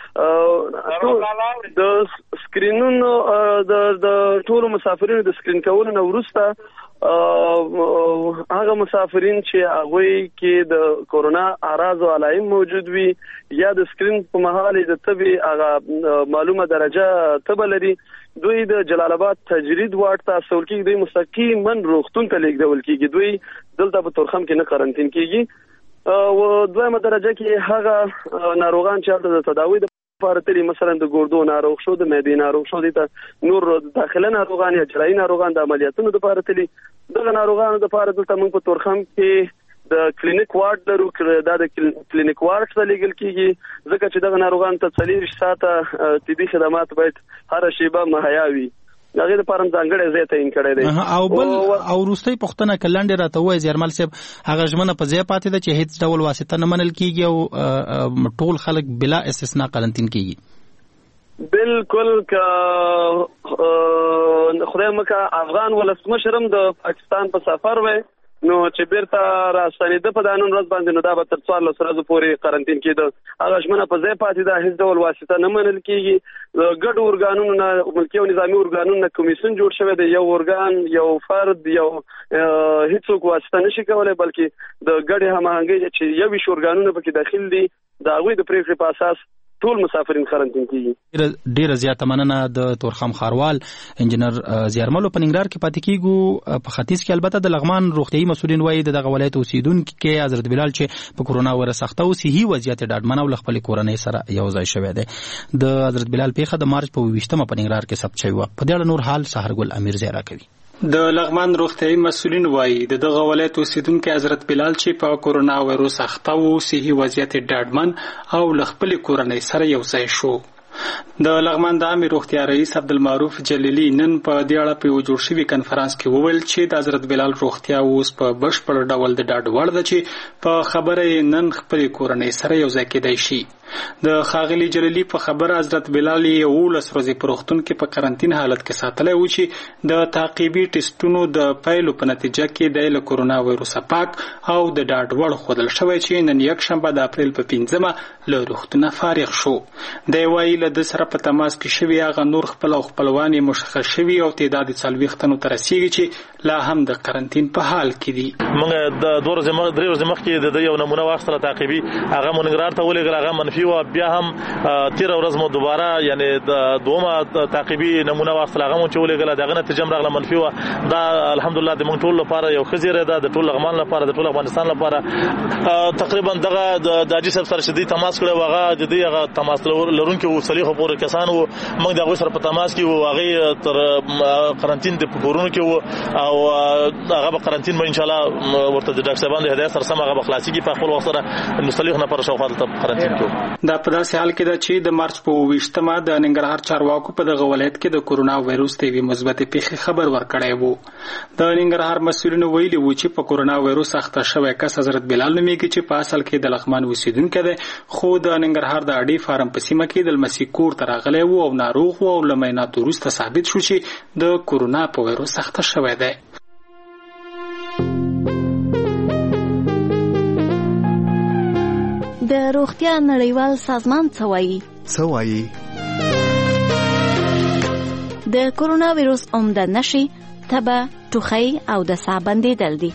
ده. د سکرینونو د ټولو مسافرینو د سکرین کولو نه وروسته هغه مسافرین چې هغوی کې د کرونا اعراض او علایم موجود وي یا د سکرین په مهال د تبې هغه معلومه درجه تبه لري دوی د جلال آباد تجرید واټ ته استول کېږي. دوی مستقیما روغتون ته لیږدول کېږي. دوی دلته په تورخم کې نه قرنټین کېږي. او دویمه درجه کې هغه ناروغان چې د تداوی لپاره تلي، مثلا د ګردو ناروغ شو، د معدې ناروغ شو، د نور داخله ناروغان یا جراحي ناروغان د عملیاتونو لپاره تلي. دغه ناروغانو لپاره دلته موږ په تورخم کې د کلینیک وارډ لرو. دا د کلینیک وارډ ته لیږل کیږي ځکه چې دغه ناروغانو ته 40 ساعته طبي خدمات باید هر شیبه مهیا وي. هغه لپاره ځانګړی ځای تعین کړی دی. او وروستۍ پوښتنه کلنډ راته وایي زیارمل صاحب، هغه ژمنه په ځای پاتې ده چې هیڅ ډول واسطه نه منل کیږي او ټول خلک بلا استثناء قرنطین کیږي؟ بالکل. که خدای مکه افغان ولسمشر هم د پاکستان په سفر وای نو چې بیرته راستنېده په دانون ورځ باندې، نو دا به تر 14 ورځې پورې قرنطین کېده. هغه ژمنه په ځای پاتې ده، هیڅ ډول واسطه نه منل کېږي. ګډ ارګانونو نه، ملکي او نظامي ارګانونو نه کمیسیون جوړ شوی دی. یو ارګان، یو فرد، یو هیڅوک واسطه نشي کولی، بلکې د ګډې هماهنګۍ چې 21 ارګانونه پکې داخل دي، د هغوی د پریکړې په اساس ټول مسافرین قرنطین کیږي. ډیره زیاته مننه د تورخم ښاروال انجنیر زیارملو. په ننګرهار کې پاتې کیږو. په ختیځ کې البته د لغمان روغتیايي مسؤلین وایي دغه ولایت اوسیدونکي کې حضرت بلال چې په کورونا وایرس اخته او صحي وضعیت ډاډمن او خپل کورنۍ سره یو ځای شوی دی. د حضرت بلال پیښه د مارچ په 28مه په ننګرهار کې ثبت شوی و. په دې اړه نور حال سحرګل امیر زیرا کوي. د لغمان روغتیايي مسؤلین وایي دغه ولایت اوسیدونکي حضرت بلال چې په کورونا وایرس اخته او صحي وضعیت ډاډمن او خپل کورنۍ سره یو ځای شو. د لغمان د عامه روغتیا رئیس عبدالمعروف جلیلی نن په دې اړه په جوړ شوی کنفرانس کې وویل چې د حضرت بلال روغتیا اوس په بشپړ ډول د ډاډ وړ ده چې په خبره نن خپل کورنۍ سره یو ځای کېدای شي. د خاغلی جلیلی په خبره حضرت بلال یو 19 ورځې په روغتون کې په قرنطین حالت کې ساتلی و چې د تعقیبي ټیسټونو د پایلو په نتیجه کې د کورونا وایرس پاک او د ډاډ وړ ښودل شوی چې نن یک شنبه د اپریل په 5مه له روغتونه فارغ شو. د وایي له د سره په تماس کې شوی هغه نور خپل او خپلوان مشخص شوی او تعداد 40 تنو ته رسیږي چې لا هم د قرنطین په حال کې دي. موږ د 2 ورځې مخکې د یو نمونه واخیستله تعقیبي، هغه مونږ ته ولېږل، هغه منفي و. بیا هم 13 ورځ مو دوباره یعنی د دومره تعقیبي نمونه واخیستله، هغه مو چې ولېږله، دغه نتیجه هم راغله منفي و. دا الحمدلله د موږ ټول لپاره یو ښه زیری ده، د ټول لغمان لپاره، د ټول افغانستان لپاره. تقریبا دغه د حاجي صاحب سره چې دوی تماس کړی و، هغه د دوی هغه تماس لرونکي و 40 پورې کسان و. موږ د هغوی سره په تماس کې و، هغوی تر قرنطین د کورونو کې و او هغه به قرنطین به انشاءالله ورته د ډاکټر صاحبانو د هدایت سره سم هغه به خلاصېږي په خپل وخت سره. نو 40 نفره شاوخوا دلته قرنطین کې و. دا په داسې حال کې ده چې د مارچ په 28مه د ننګرهار چارواکو په دغه ولایت کې د کورونا وایرس د یوې مثبتې پیښې خبر ورکړی و. د ننګرهار مسؤلینو ویلي و چې په کورونا وایرس اخته شوی کس حضرت بلال نومیږي چې په اصل کې د لغمان اوسیدونکی دی، خو د ننګرهار د اډې فارم په سیمه کې د لمسي کور ته راغلی و او ناروغ و او له معایناتو وروسته ثابت شو چې د کورونا په وایرس اخته شوی دی. د روغتیا نړیوال سازمان څه وایي؟ د کورونا وایرس عمده نښې تبه، ټوخی او د ساه بندېدل دي.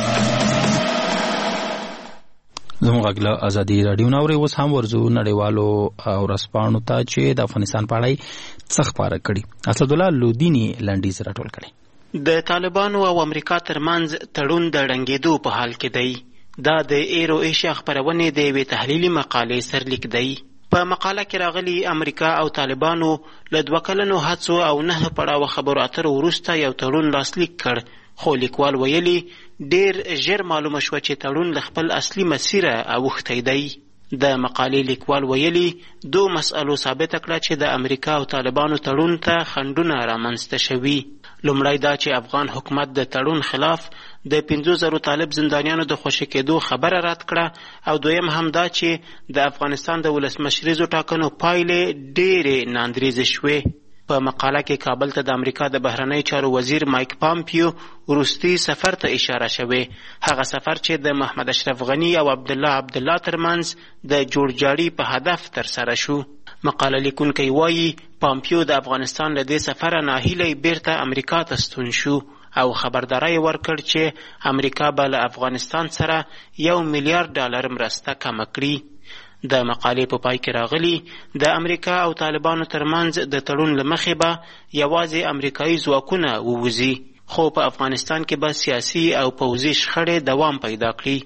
زموږ غږ له ازادي راډیو نه اورئ. اوس هم ورځو نړیوالو ورځپاڼو ته چې د افغانستان په اړه څه خپاره کړي. اسدالله لودیني لنډیز راټول کړي. د طالبانو او امریکا ترمنځ تړون د ړنګېدو په حال کې دی. دا د ایرو ایشیا خپرونې د یوې تحلیلي مقالې سرلیک دی. په مقاله کې راغلي امریکا او طالبانو له 2 کلنو هڅو او 9 پړاوه خبرو اترو وروسته یو تړون لاسلیک کړ، خو لیکوال ویلي ډیر ژر معلومه شوه چې تړون له خپل اصلي مسیره اوښتی دی. د مقالې لیکوال ویلي 2 مسئلو ثابته کړه چې د امریکا او طالبانو تړون ته خنډونه رامنځته شوي. لومړی دا چې افغان حکومت د تړون خلاف د 50,000 طالب زندانیانو د خوشي کېدو خبره رد کړه، او دویم هم دا چې د افغانستان د ولسمشریزو ټاکنو پایلې ډېرې ناندریزې شوې. په مقاله کې کابل ته د امریکا د بهرنۍ چارو وزیر مایک پامپیو وروستي سفر ته اشاره شوې، هغه سفر چې د محمد اشرف غني او عبدالله ترمنځ د جوړجاړي په هدف ترسره شو. مقاله لیکونکی وایي پامپیو د افغانستان له دې سفره ناهیلی بیرته امریکا ته ستون شو او خبرداری ورکړ چې امریکا به له افغانستان سره $1 میلیارډ مرسته کمه کړي. د مقالې په پای کې راغلي د امریکا او طالبانو ترمنځ د تړون له مخې به یوازې امریکایي ځواکونه ووځي، خو په افغانستان کې به سیاسي او پوځي شخړې دوام پیدا کړي.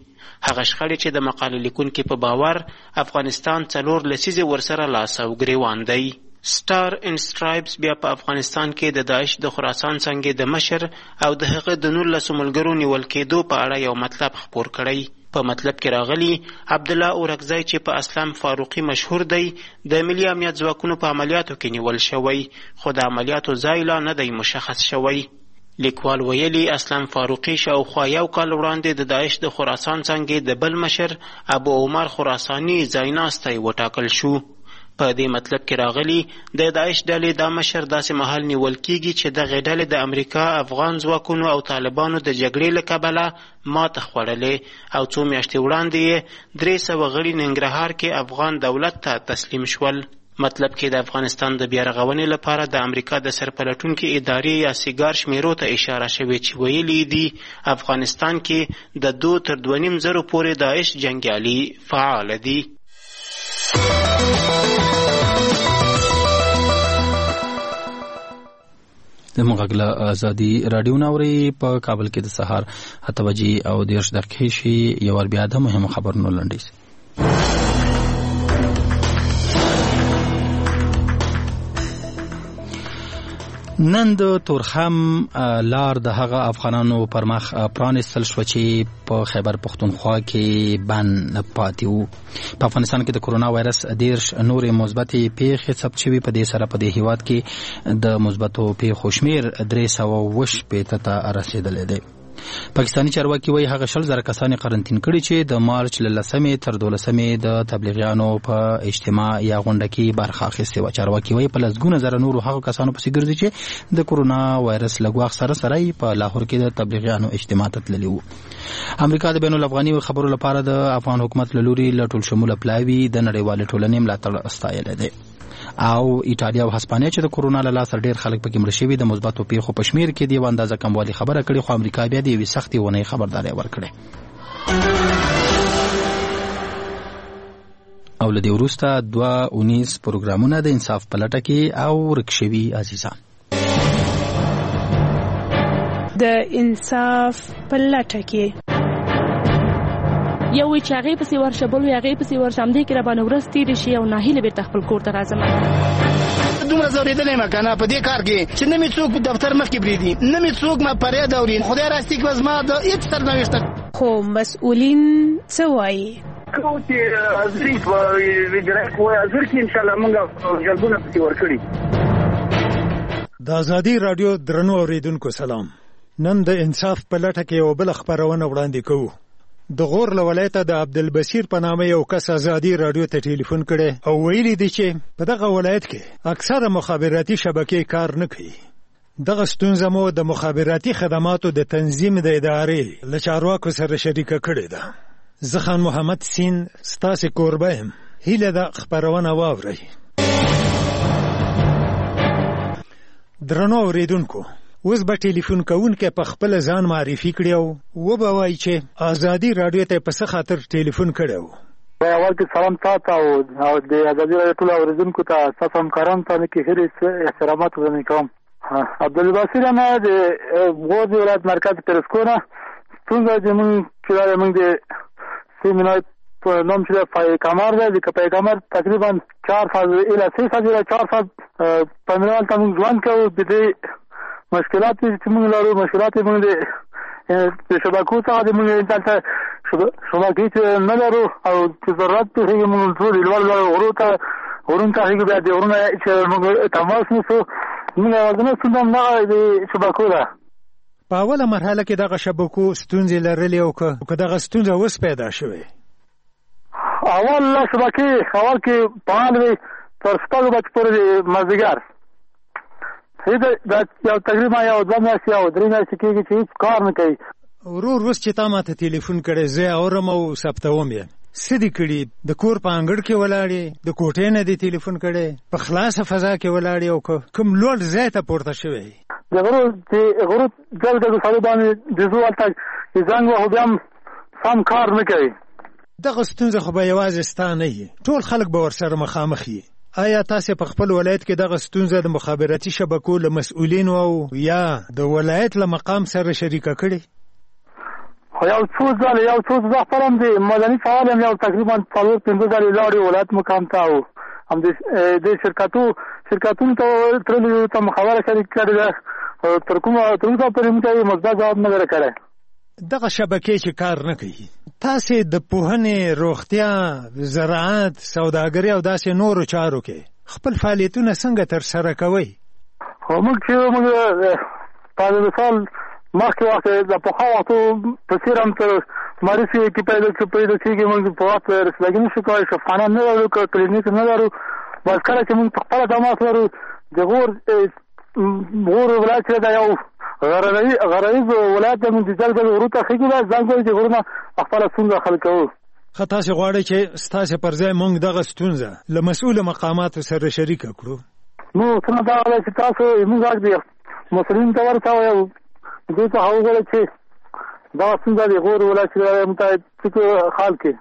هغه شخړې چې د مقالې لیکونکي په باور افغانستان 4 لسیزې ورسره لاس او ګریوان دی. سټار ان سټرایپس بیا په افغانستان کې د داعش د خراسان څنګه د مشر او د هغه د 19 ملګرو نیول کېدو په اړه یو مطلب خپور کړی. په مطلب کې راغلی عبدالله اورکزی چې په اسلام فاروقي مشهور دی د ملي امنیت ځواکونو په عملیاتو کې نیول شوی، خو د عملیاتو ځای لا نه دی مشخص شوی. لیکوال ویلي اسلام فاروقي شاوخوا یو کال وړاندې د داعش د خراسان څنګه د بل مشر ابو عمر خراساني ځایناستی وټاکل شو. په دې مطلب کې راغلی د داعش ډلې د مشر داسې مهال نیول کیږي چې دغه ډلې د امریکا، افغان ځواکونو او طالبانو د جګړې له کبله ماته خوړلې او څو میاشتې وړاندې 300 غړي ننګرهار کې افغان دولت ته تسلیم شول. مطلب کې د افغانستان د بیا رغونې لپاره د امریکا د سرپلټونکي ادارې یا سیګار شمیرو ته اشاره شوې چې ویلي دي افغانستان کې د 2 تر 2.5 زرو پورې داعش جنګیالي فعال دي. د مغاګله ازادي رادیو ناوري په کابل کې د سهار 8:30 شي یو ور بیا د مهمه خبرونو لنډیز. نن د تورخم لار د هغه افغانانو پر مخ پرانستل شو چې په خیبر پختونخوا کې بند پاتې وو. په افغانستان کې د کرونا وایرس 10 نورې مثبتې پیښې ثبت شوي. په دې سره په دې هیواد کې د مثبتو پیښو شمیر 320 ته رسیدلی دی. پاکستانی چارواکي وایي هغه 10,000 کسان قرنطین کړي چې د مارچ له 10 تر 12 د تبلیغیانو په اجتماع یا غونډه کې برخه اخیستې وه. چارواکي وایي په لسګونه زره نورو هغو کسانو پسې ګرځي چې د کرونا وایرس له ګواښ سره په لاهور کې د تبلیغیانو اجتماع ته تللي وو. امریکا د بین الافغاني خبرو لپاره د افغان حکومت له لوري له ټول شموله پلاوي د نړیوالې ټولنې ملاتړ ستایلی دی. او ایټالیا او هسپانیا چې د کرونا له لاسه ډېر خلک پکې مړه شوي د مثبتو پیښو په شمیر کې د یوه اندازه کموالي خبره کړې، خو امریکا بیا د یوې سختې ونې خبرداری ورکړې. او له دې وروسته 2 پروګرامونه د انصاف په لټه کې او ورک شوي عزیزان. د انصاف په لټه کې یو چې هغه پسې ورشه بل هغه پسې ورشه هم دې کې را باندې ورځ تېرې شي او ناهیله بیرته خپل کور ته راځم. دومره ځورېدلی یم که نه په دې کار کې چې نه مې څوک په دفتر مخکې پرېږدي، نه مې څوک ما فریاد اوري. خدای راستي که زما د هېڅ سرنوشته خو مسؤلین څه وایي؟ کوم چې حاضري په اجرایه کوی حاضر کړي انشاءالله موږ جلبونه پسې ورکړي. د ازادي راډیو درنو اورېدونکو سلام. نن د انصاف په لټه کې یو بله خپرونه وړاندې کوو. د غور له ولایته د عبدالبصیر په نامه یو کس ازادي راډیو ته ټلیفون کړی او ویلي دي چې په دغه ولایت کې اکثره مخابراتي شبکې کار نه کوي. دغه ستونزه مو د مخابراتي خدماتو د تنظیم د ادارې له چارواکو سره شریکه کړې ده. زه خان محمد سین ستاسې کوربه یم. هیله ده خپرونه واورئ. درنو اورېدونکو، اوس به ټلیفون کوونکی په خپل ځان معرفي کړي او وبه وایي چې ازادي راډیو ته په څه خاطر ټلیفون کړی و. اول کې سلام تاسو او د ازادي راډیو ټول اورېدونکو ته تاسو هم کاران ته کې هرې احترامات وړاندې کوم. عبدالبصیر نه د غور ولایت مرکز پرسکونه ستونزه چې موږ د سیمینار په نوم چې پیغمبر دی د پیغمبر تقریبا 4 سال اله 3 سال 4 سال په منوال ته موږ ځوان کوو. د دې مشکلات چې موږ لرو مشکلات موږ د شبکو څخه د موږ دلته شبکې چې نه لرو او چې ضرورت ته موږ ټول لوړ غرونو ته بیا د غرونو چې موږ تماس نیسو موږ ورځنه څنګه نه د شبکو ده. په اوله مرحله کې دغه شبکو ستونزې لرلې او که دغه ستونزه اوس پیدا شوې؟ اول شبکې اول کې فعال وي تر 6 بجې پورې مازدیګر دا یو تقریبا یو 2 میاشتې او 3 میاشتې کېږي چې هېڅ کار نه کوي. ورور اوس چې تا ماته ټلیفون کړی زه اورم او ثبتوم یې. څه دې کړي؟ د کور په انګړ کې ولاړې، د کوټې نه دې ټلیفون کړی، په خلاصه فضا کې ولاړې او کوم لوړ ځای ته پورته شوی؟ د غرو جل د سړي باندې د زو هلته زنګ وهو بیا هم سم کار نه کوي. دغه ستونزه خو به یوازې ستا نه وي، ټول خلک به ورسره مخامخ وي. آیا تاسې په خپل ولایت کې دغه ستونزه د مخابراتي شبکو له مسؤلینو او یا د ولایت له مقام سره شریکه کړې؟ خو یو څو ځله خپل د مدني فعال یم، یو تقریبا 4-5 ځلې لاړې ولایت مقام ته او هم د شرکتونو ته تللو ته مخابره شریک کړې ده، تر کومه پورې موږ مثبت ځواب نه دی کړی. دغه شبکې چې کار نه کوي، تاسې د پوهنې، روغتیا، زراعت، سوداګري او داسې نورو چارو کې خپل فعالیتونه څنګه ترسره کوئ؟ خو موږ په مثال مخکې وخت د پخوا وختو په څېر هم تر معرفي کې پیدا کېږي، موږ په وخت رسیدګي نه شو کولی، شفاخانه نه لرو، کلینیک نه لرو. بس کله چې موږ په خپله تماس لرو د غور ولایت چې دا یو غرایز ولایت د موږ د ځنګل غرو ته خېږي، دا ځنګل د غرونه خپله ستونزه حل کوو. ښه، تاسې غواړئ چې ستاسې پر ځای موږ دغه ستونزه له مسؤلو مقاماتو سره شریکه کړو؟ نو څنګه دا وایي چې تاسو موږ غږ د مسؤلینو ته ورسوئ او دوی ته وګورئ چې دغه ستونزه د غور ولایت متحد حال کړي.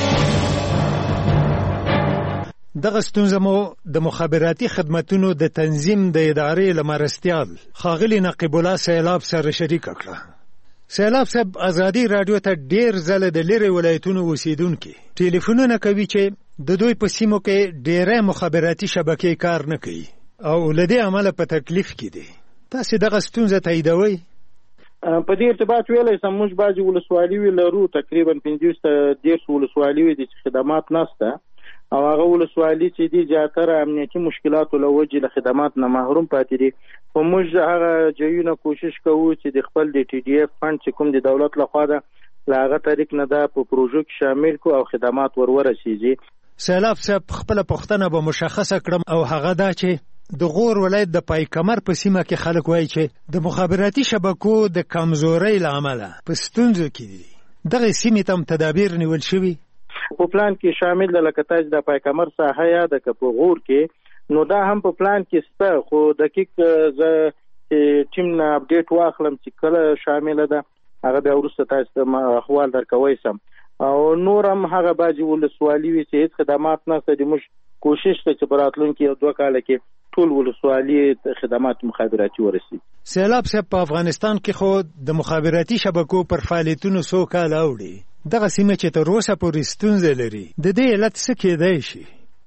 دغه ستونزه مو د مخابراتي خدمتونو د تنظیم د ادارې له مرستیال ښاغلي نقیب الله سیلاب سره شریکه کړه. سیلاب صاحب ازادي راډیو ته ډېر ځله د لرې ولایتونو اوسیدونکي ټلیفونونه کوي چې د دوی په سیمو کې ډېری مخابراتي شبکې کار نه کوي او له دې امله په تکلیف کې دي. تاسې دغه ستونزه تاییدوئ؟ په دې ارتباط ویلی سم موږ بعضې ولسوالي لرو، تقریبا 50 ولسوالي دي چې خدمات نشته او هغه ولسوالي چې دي زیاتره امنیتي مشکلاتو له وجې له خدمات نه محروم پاتې دي. خو موږ هغه ځایونه کوشش کوو چې د خپل د ټي ډي اف فنډ چې کوم د دولت لخوا ده له هغه طریق نه دا په پروژو کې شامل کړو او خدمات ورسیږي. سیلاب صاحب خپله پوښتنه به مشخصه کړم او هغه دا چې د غور ولایت د پای کمر په سیمه کې خلک وایي چې د مخابراتي شبکو د کمزورۍ له امله په ستونزو کې دي. دغه سیمې ته هم تدابیر نیول شوي؟ په پلان کې شامل ده، لکه تاسو د پای کمر ساحه یاده که په غور کې، نو دا هم په پلان کې شته. خو دقیق زه ټیم نه اپډیټ واخلم چې کله شامله ده، هغه بیا وروسته تاسو ته احوال درکوی سم. او نور هم هغه بعضې ولسوالي وي چې هېڅ خدمات نشته دي. موږ کوشش کوو چې په راتلونکي 2 کاله کې ټول ولسوالي خدمات مخابراتي ورسي. سیلاب صاحب په افغانستان کې خو د مخابراتي شبکو پر فعالیتونو 100 کاله اوړي. دغه سیمه چې تر اوسه پورې ستونزه لري، د دې علت څه کېدای شي؟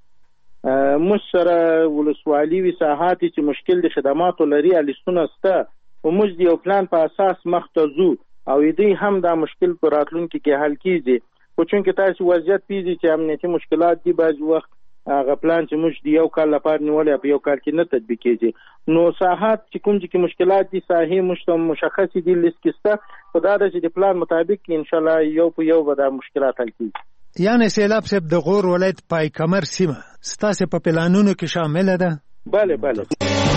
موږ سره ولسوالي وي ساحات چې مشکل د خدماتو لري، لیستونه شته او موږ د یو پلان په اساس مخ ته ځو او دوی هم دا مشکل په راتلونکي کې حل کیږي. خو چونکې تاسو وضعیت پیږي چې امنیتي مشکلات دي، بعض وخت هغه پلان چې موږ د یو کال لپاره نیولې په یو کال کې نه تطبیق کیږي. نو ساحات چې کوم چې مشکلات دي ساحې مشخص دي، لیست کې شته، خو دا ده چې د پلان مطابق ان شاء الله یو په یو به دا مشکلات حل کیږي. یعنی سیلاب صاحب د غور ولایت پای کمر سیمه ستاسو په پلانونو کې شامل ده؟ بله بله.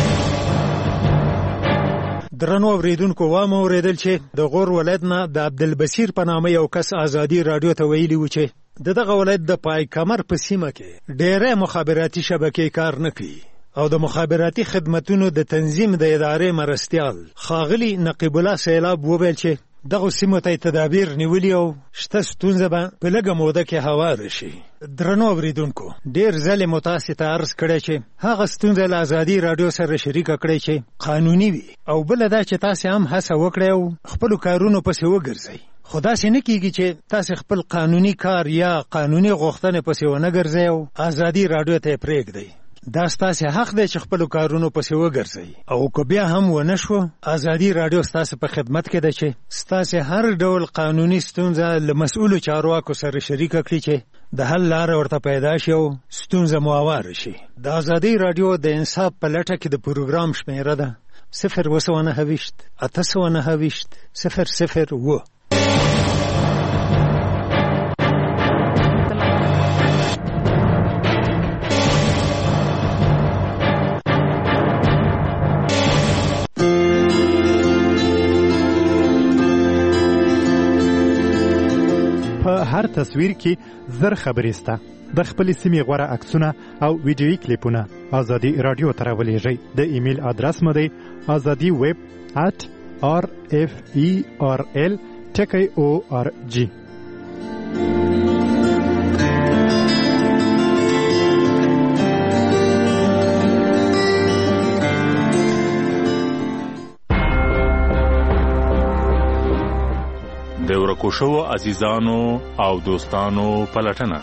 درنو اوریدونکو، وام اوریدل چې د غور ولایت نه د عبدالبصیر په نامه یو کس ازادي راډیو ته ویلي و چې دغه ولایت د پای کمر په سیمه کې ډېری مخابراتي شبکې کار نه کوي او د مخابراتي خدمتونو د تنظیم د ادارې مرستیال ښاغلي نقیب الله سیلاب وویل چې دغه سیمو ته تدابیر نیولي او شته ستونزه به په لږه موده کې هواره شي. درنو اوریدونکو، ډېر ځلې مو تاسې ته عرض کړی چې هغه ستونزه له ازادي راډیو سره شریکه کړئ چې قانوني وي، او بله دا چې تاسې هم هڅه وکړئ او خپلو کارونو پسې وګرځئ. خو داسې نه کېږي چې تاسې خپل قانوني کار یا قانوني غوښتنې پسې ونه ګرځئ او ازادي راډیو ته یې پرېږدئ. دا ستاسې حق دی چې خپلو کارونو پسې وګرځئ، او که بیا هم ونه شو، ازادي راډیو ستاسې په خدمت کې ده چې ستاسې هر ډول قانوني ستونزه له مسؤلو چارواکو سره شریکه کړي چې د حل لاره ورته پیدا شي او ستونزه مو هواره شي. د ازادي راډیو د انصاف په لټه کې د پروګرام شمیره ده 029 829 002. هر تصویر کې زر خبرې سته. د خپل سیمې غوره عکسونه او ویډیویي کلیپونه ازادي رادیو ته راولېږئ. د ایمیل ادرس مو دی azadi@referl.org. د ورکو خوشو عزیزانو او دوستانو پلټنه.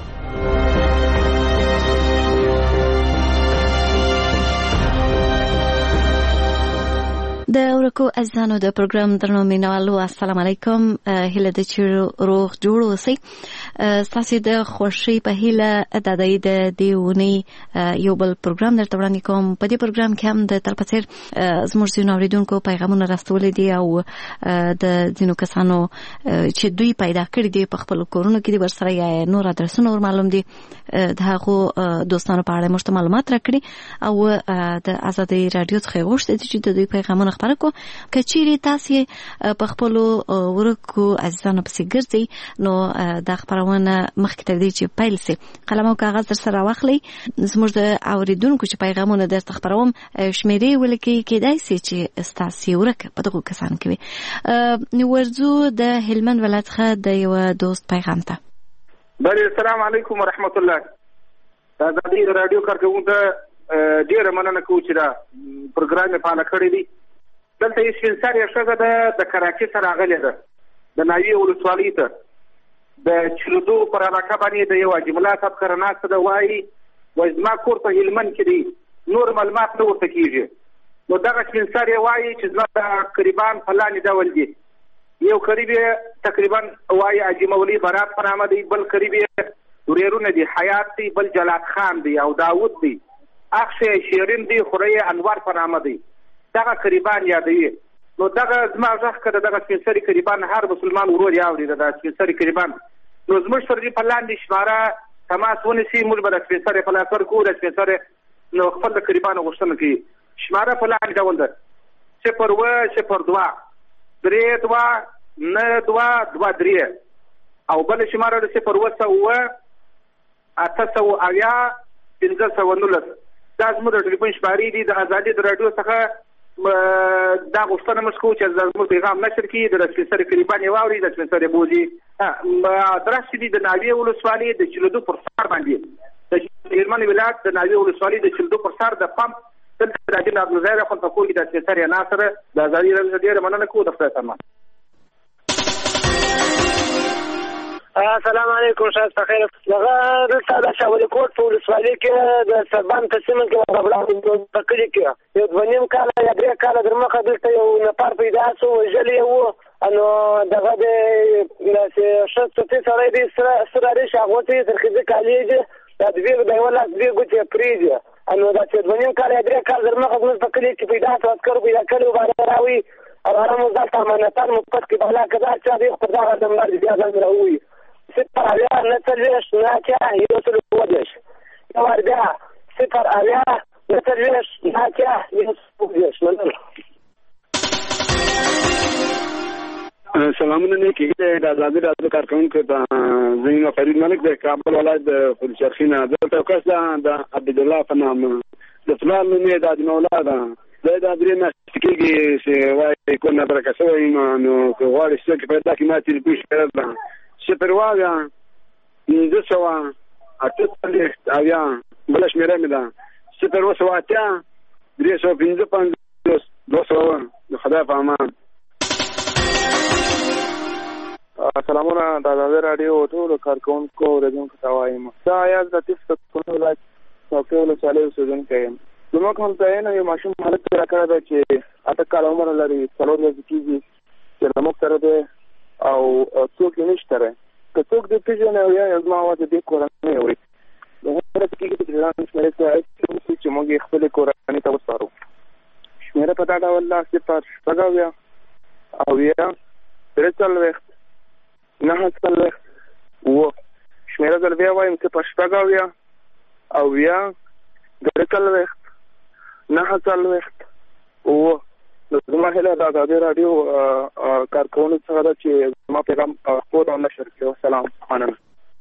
د ورکو عزیزانو د پروګرام درنو مینوالو السلام علیکم. هیله د چې روغ جوړ اوسئ. ستاسو د خوښۍ په هیله د دې یو بل پروګرام درته وړاندې کوم. په دې پروګرام کې هم د تل په څیر زموږ ځینو اورېدونکو پیغامونه راستولي دي او د ځینو کسانو چې دوی پیدا کړي دي په خپل کورونو کې دي ورسره یا نور ادرسونه ور معلوم دي د هغو دوستانو په اړه موږ ته معلومات راکړي او د ازادي رادیو څخه غوښتي دي چې د دوی پیغامونه کو کچيري تاسو په خپل ورکو عزیزانو پسې ګرځي نو د خبرونه مخکې تر دې چې پیل سي قلم او کاغذ در سره واخلي. زموږ د اوریدونکو چې پیغامونه درته خبروم شمیرې ولکې کېدای سي چې تاسو ورک په دغه کسان کې نو ورزو د هلمند ولایت څخه د یو دوست پیغام ته. بله السلام علیکم ورحمت الله. دا د رادیو کارکونکو ډیره مننه کوم چې دا پروګرام په اړه کړی دی. دلته یې سپینسر یې ښځه د کراچۍ څخه راغلې ده د ناوې ولسوالۍ ته د چلودو پر علاقه باندې د یو جمله صاحب کره ناسته ده وایي زما کور په هلمند کې دی نور معلومات نه ورته کېږي. نو دغه سپینسر یې وایي چې زما د قریبان په لاندې ډول دي. یو قریب یې تقریبا وایي حاجي مولوي برات په نامه دی، بل قریب یې ورېرونه دي حیات دی، بل جلات خان دی او داود دی، اخش شیرین دی، خوری انوار په نامه دی. دغه قریبان یادوي. نو دغه زما غږ کړه دغه سپینسري قریبان هر مسلمان ورور یاوري د سپینسري قریبان. نو زموږ سره په لاندې شماره تماس ونیسي موږ به د سپینسري په لاس ورکو. د سپینسري نو خپل د قریبانو غوښتنه کوي. شماره په لاندې ډول ده 0 02 3 2 9 2 2 3 او بل شماره د 0 9 800 دا زموږ د ټلیفون شمارې دي. د ازادي د رادیو څخه دا غوښتنه موږ کوو چې زموږ پیغام نشر کړي د سپینسري قریبان یې واوري. د سپینسري بوزي ادرس دي د ناوې ولسوالۍ د چلودو پر سر باندې د هلمند ولایت د ناوې ولسوالۍ د چلودو پر سر د پمپ دلته د جناب عبدالظاهر اخوند په کور کې د سپینسري ناصر د ازادي رادیو ډېره مننه کوو. د خدای سامان. السلام علیکم شاید بخیر. دغه دلته د شاولي کوټ په ولسوالۍ کې د سربان په سیمه کې د بلان په کلي کې یو 2.5 کاله یا 3 کاله در مخه دلته یو نفر پیدا شو وژلی و. نو دغه د شخصي سړی دی سره ریش هغوته یې ترخیزي کالي دي د دوی د یو لاس دوی ګوتې پرېږدي. نو دا چې 2.5 کاله یا 3 کاله در مخه زموږ په کلي کې پیدا شو عسکرو پیدا کړی و باندې راوي او هغه موږ دلته امانتان مفقد کې بهلا کدا چا دی خو دغه د ملار بیا ځان راوي 0 اویا 9 9 یو سل ودش یو اربعه 0 اویا 9 9 یو سل ودش. سلامونه نه کېږي د ازادي رادیو کارکونکو ته زه فرید ملک د کابل ولایت د فلچرخینه دلته کس د عبد الله په نام د فلان نومې د مولا ده د درې میاشتې کېږي چې وایي کو نه برکه شوی نو که غواړي څه کې پیدا کړي ما تلیفون کړل 0 9 اویا بل شمېره مې ده 0 355 200 خدای په امان. سلامونه د ازادي رادیو ټولو کارکونکو اوریدونکو ته وایم. دا یاد د تاسو په ولایت څوکۍ ولسوالۍ اوسېدونکی یم. زموږ همسایه یو ماشوم هلک پیدا کړی دی چې 8 کاله عمر لري، 4 ورځې کېږي چې زموږ سره دی او څوک یې نشته دی. که څوک دې پېژني او یا زما اواز د دې کورنۍ اوري نو هغه کېږي چې ځان شمېرې ته چې موږ یې خپلې کورنۍ ته وسپارو. شمېره په دا ډول ده 0 اویا اویا 43 9 و شمېره زه بیا وایم 0 اویا اویا 43 9 و. زما هیله د ازادي رادیو کارکونکو څخه ده چې زما پیغام خپور او نشر کړي. سلام مننه.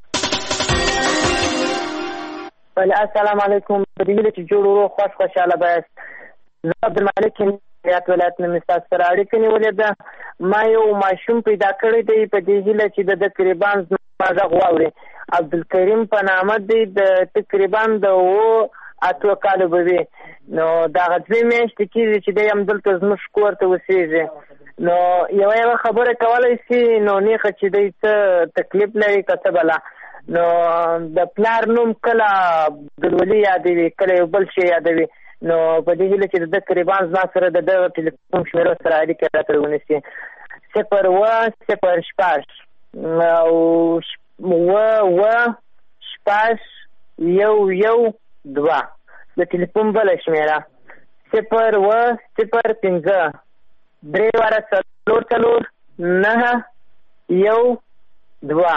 بله السلام علیکم. په دې چې جوړ ورو خوشاله باید زه عبدالمالک ریاض ولایت نه مستاس سره اړیکه نیولې ده. ما یو ماشوم پیدا کړی دی په دې هیله چې د تقریبا غږ واوري. عبدالکریم په نامه دی د تقریبا د 8 کالو به وي. نو دغه 2 میاشتې کېږي چې دی همدلته زموږ کور ته اوسېږي. نو یو خبره کولای شي نو نیخه چې دی څه تکلیف لري که څه بله نو د پلار نوم کله ګډوډي یادوي کله یو بل شی یادوي نو په دې هیله چې د ده قریبان زما سره د ده ټلیفون شمېرو سره اړیکې راته ونیسي 0 د ټلیفون بله شمېره 0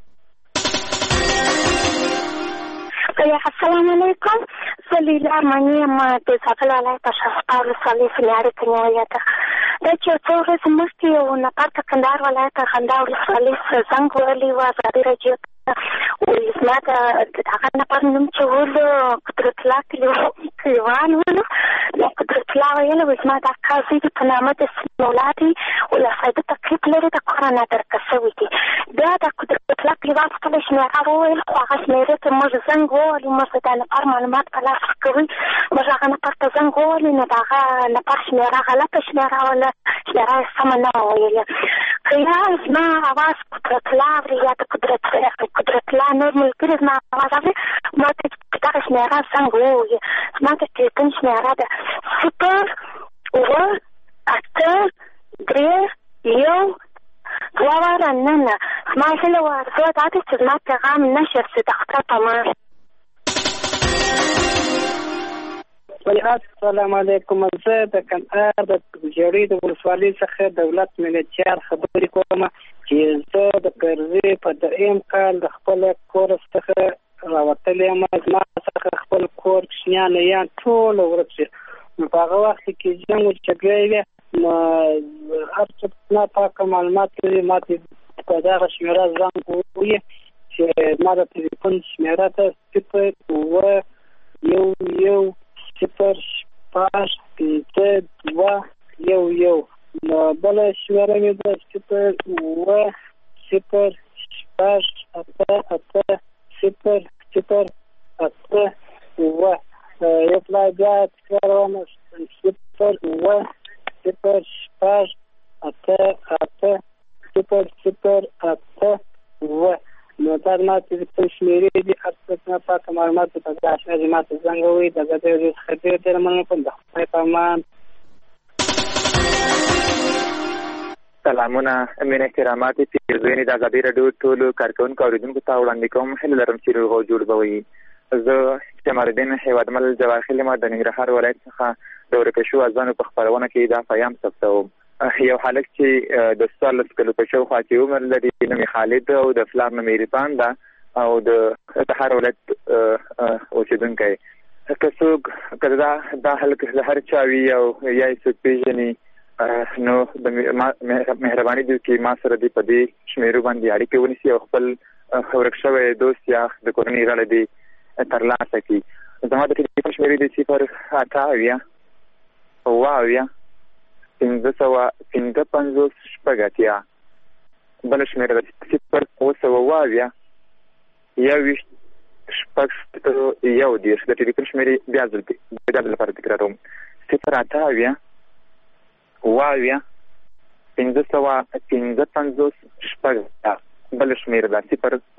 السلام علیکم زه لیلا مانی یم د زابل ولایت شهسپار ولسوالۍ فلیارې ته نیولې ده دا چې څو ورځې مخکې یو نفر د کندهار ولایت خندا ولسوالۍ سره زنګ وهلی و ازادي راډیو ته وایي زما د هغه نفر نوم چې ولو قدرت الله کلیوال ولو نو قدرت الله ویله وایي زما د اکا زوی د په نامه د سیمولا دی له سایده تکلیف لري د کورونا درکه شوي دي بیا د قدرت الله کلیوال خپله شمېره وویل خو هغه شمېرې ته موږ زنګ ووهلو موږ د نفر معلومات په لاس کوي موږ هغه نفر ته زنګ ووهلو نو د هغه نفر شمېره غلطه شمېره وله شمېره یې سمه نه وه ویلې که یا زما اواز قدرت الله اوري یا د قدرت الله نور ملګري زما اواز اوري ما ته دغه شمېره زنګ ووهي زما د ټلیفون شمېره ده 0 دواره نه زما هیله و ارزو دا ده چې زما پیغام نشر شي د خطر په مار السلام علیکم زه د کندهار د ژړۍ د ولسوالۍ څخه دولت ملتیار خبرې کوم چې زه د کرزي په درېیم کال د خپل کور څخه راوتلی یم زما څخه خپل کور کوچنیان یان ټول ورک شي نو په هغه وخت کې جنګ و جګړې وې نو هر څه نه پاکه معلومات لري ما ته په دغه شمېره زنګ ووایي چې ما د تلیفون شمېره ته 0 نو بله شمېره مې ده 0 یو پلای بیا تکراروم 0 نو دا ما تلیفون شمېرې دي هر څه نه پاکه معلومات په دغه اشنا ما ته زنګ ووایي د ازادۍ راډیو څخه ډېر مننه کوم د خدای په امان سلامونه مینه احترامات پیرزوینې د ازادۍ راډیو ټولو کارکوونکو اورېدونکو ته وړاندې کوم هیله لرم چې روغ او جوړ به وي زه جمالدین هیوادمل جواهر یم د ننګرهار ولایت څخه د ورکه شوو ازانو په خپرونه کې دا پیام ثبتوم یو هلک چې د 14 کلو په شاوخوا کې عمر لري نوم یې خالد او د پلار نوم یې عرفان ده او د کندهار ولایت اوسېدونکی که څوک که دا هلک هر چا وي او یا یې څوک پېژني نو د مهرباني دي چې ما سره دې په دې شمېرو باندې اړیکې ونیسي او خپل ورک شوی دوست یا د کورنۍ غړی دې ترلاسه کړي زما د ټلیفون شمېرې دي 0 بله شمېره ده 0 د ټلیفون شمېرې بیا ځل لپاره تکراروم 0 بله شمېره ده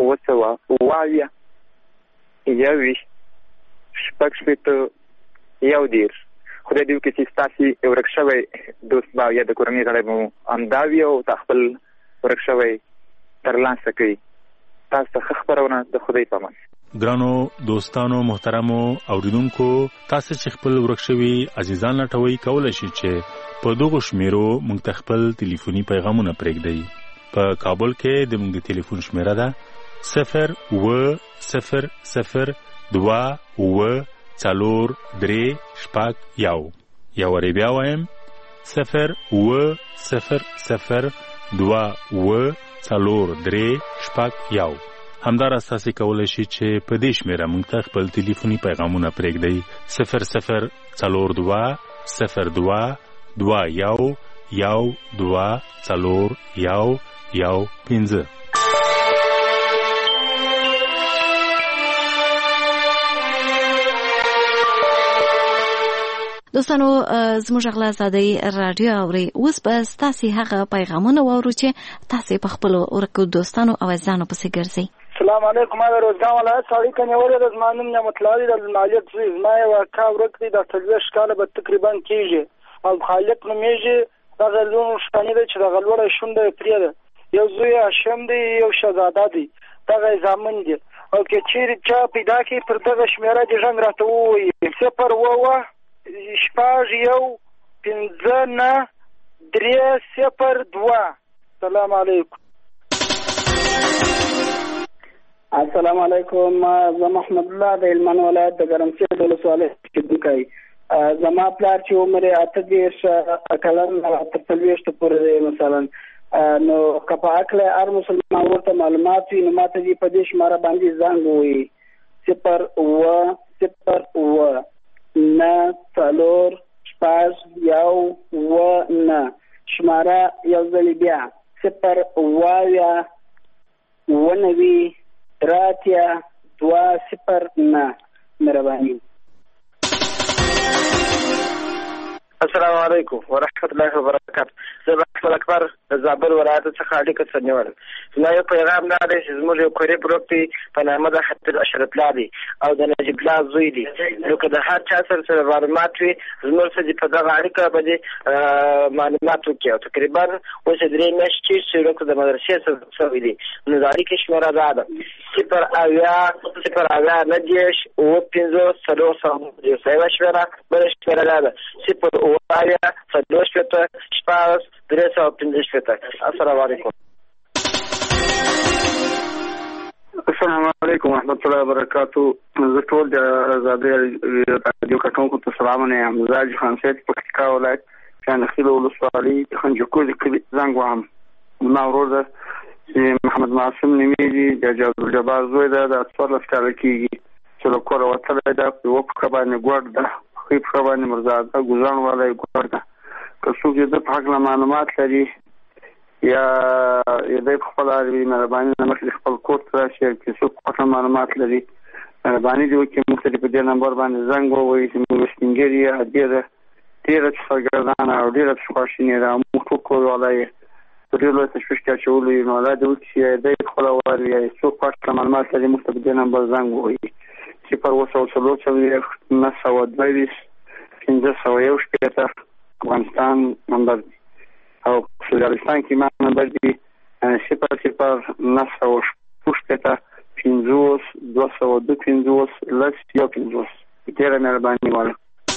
0 خدای دې وکړي چې ستاسې ورک شوی دوست به یا د کورنۍ غړی به مو همدا وي او تا خپل ورک شوی ترلاسه کوي تاسو ته ښه خپرونه د خدای په امان ګرانو دوستانو محترمو اوریدونکو تاسو چې خپل ورک شوي عزیزان لټوي کولی شي چې په دغو شمیرو موږ ته خپل ټلیفوني پیغامونه پرېږدئ په کابل کې د موږ د ټلیفون شمیره ده 0 یو وری بیا وایم 0 همدارس تاسې کولی شئ چې په دې شمیره موږ ته خپل ټلیفوني پیغامونه پرېږدئ 0022122 دوستانو زموږ غلا آزادۍ رادیو اوري اوس به ستاسو هغه پیغامونه واورو چې تاسو په خپل ورکو دوستانو او ځانو پسې ګرځي. السلام علیکم. ما روزګان ولایت سړی کنه ولې د زمانم نعمت الله د مالیت زوی ما یو کار ورکړي د تلويش کاله به تقریبا کیږي او خالق نومیږي دا غلون شتنی چې د غلوړې شونډه پرې ده یو زوی هاشم دی یو شهزاده دی دا زامن دي او کې چیرې چا پیدا کی پر دغه شمیره د ژوند راته وي 0 و شپږ یو 15 نه 302. السلام علیکم. السلام علیکم. زه محمد الله د هلمند ولایت د ګرمسیر د ولسوالۍ اوسېدونکی. زما پلار چې عمر یې 38 کلن تر 40 پورې دی مثلا نو که په عقل هر مسلمان ورته معلومات وي نو ماته دې په دې شماره باندې زنګ ووایي 0 و 0 نه 4 شپږ یو و نه شماره یو ځل بیا 0 اویا ونوي راتیا 2 نه مهرباني. السلام علیکم ورحمت الله وبرکاته. زه احمد اکبر د زابل ولایت څخه اړیکه سنیول. زما یو پیغام دا دی چې زموږ یو قریب ورک دی په نامه د حافظ اشرف الله دی او د نجیب الله زوی دی. نو که د هر چا سره معلومات وي زموږ سره په دغه اړیکه باندې معلومات وکړي او تقریبا اوس 3 میاشتې چې ورک د مدرسې سره شوی دی. نو د اړیکې شمېره دا ده 0 اویا 0 اویا 90 او 50 300 شمېره بله شمېره دا ده 0 وایا 300 شپږ 350. السلام علیکم. السلام علیکم ورحمت الله وبرکاتو. زه ټول د آزادۍ رادیو کټونکو ته سلام وایم. زاج خان سید پکتیکا ولایت شان خیلو ولسوالۍ خنجکو د زنګ وهم. ما ورور ده چې محمد معصوم نومیږي د جبار زوی ده د 14 کال کېږي چې له کوره وتلی ده په یوه پښه باندې ګوډ ده خو په پښه باندې مرزاده ګوزان والی ګوډ ده. که څوک د په هکله معلومات لري یا د خپل عربي مهرباني نه مخکې خپل کور ته راشي چې څوک په هکله معلومات لري مهرباني دې وکړي موږ ته په دې نمبر باندې زنګ ووایي چې موږ سپین ږیري ډېره شاګردانه او ډېره خواشیني ده موږ ټول کوروالی یې په ډېر لوی تشویش کې اچولو یو نو الله دې وکړي چې دی خپله ووایي یا څوک په هکله معلومات لري موږ ته په دې نمبر زنګ ووایي 0 افغانستان نمبر دی او سعودي عربستان کې ما نمبر دی 0 ډېره مهرباني والا.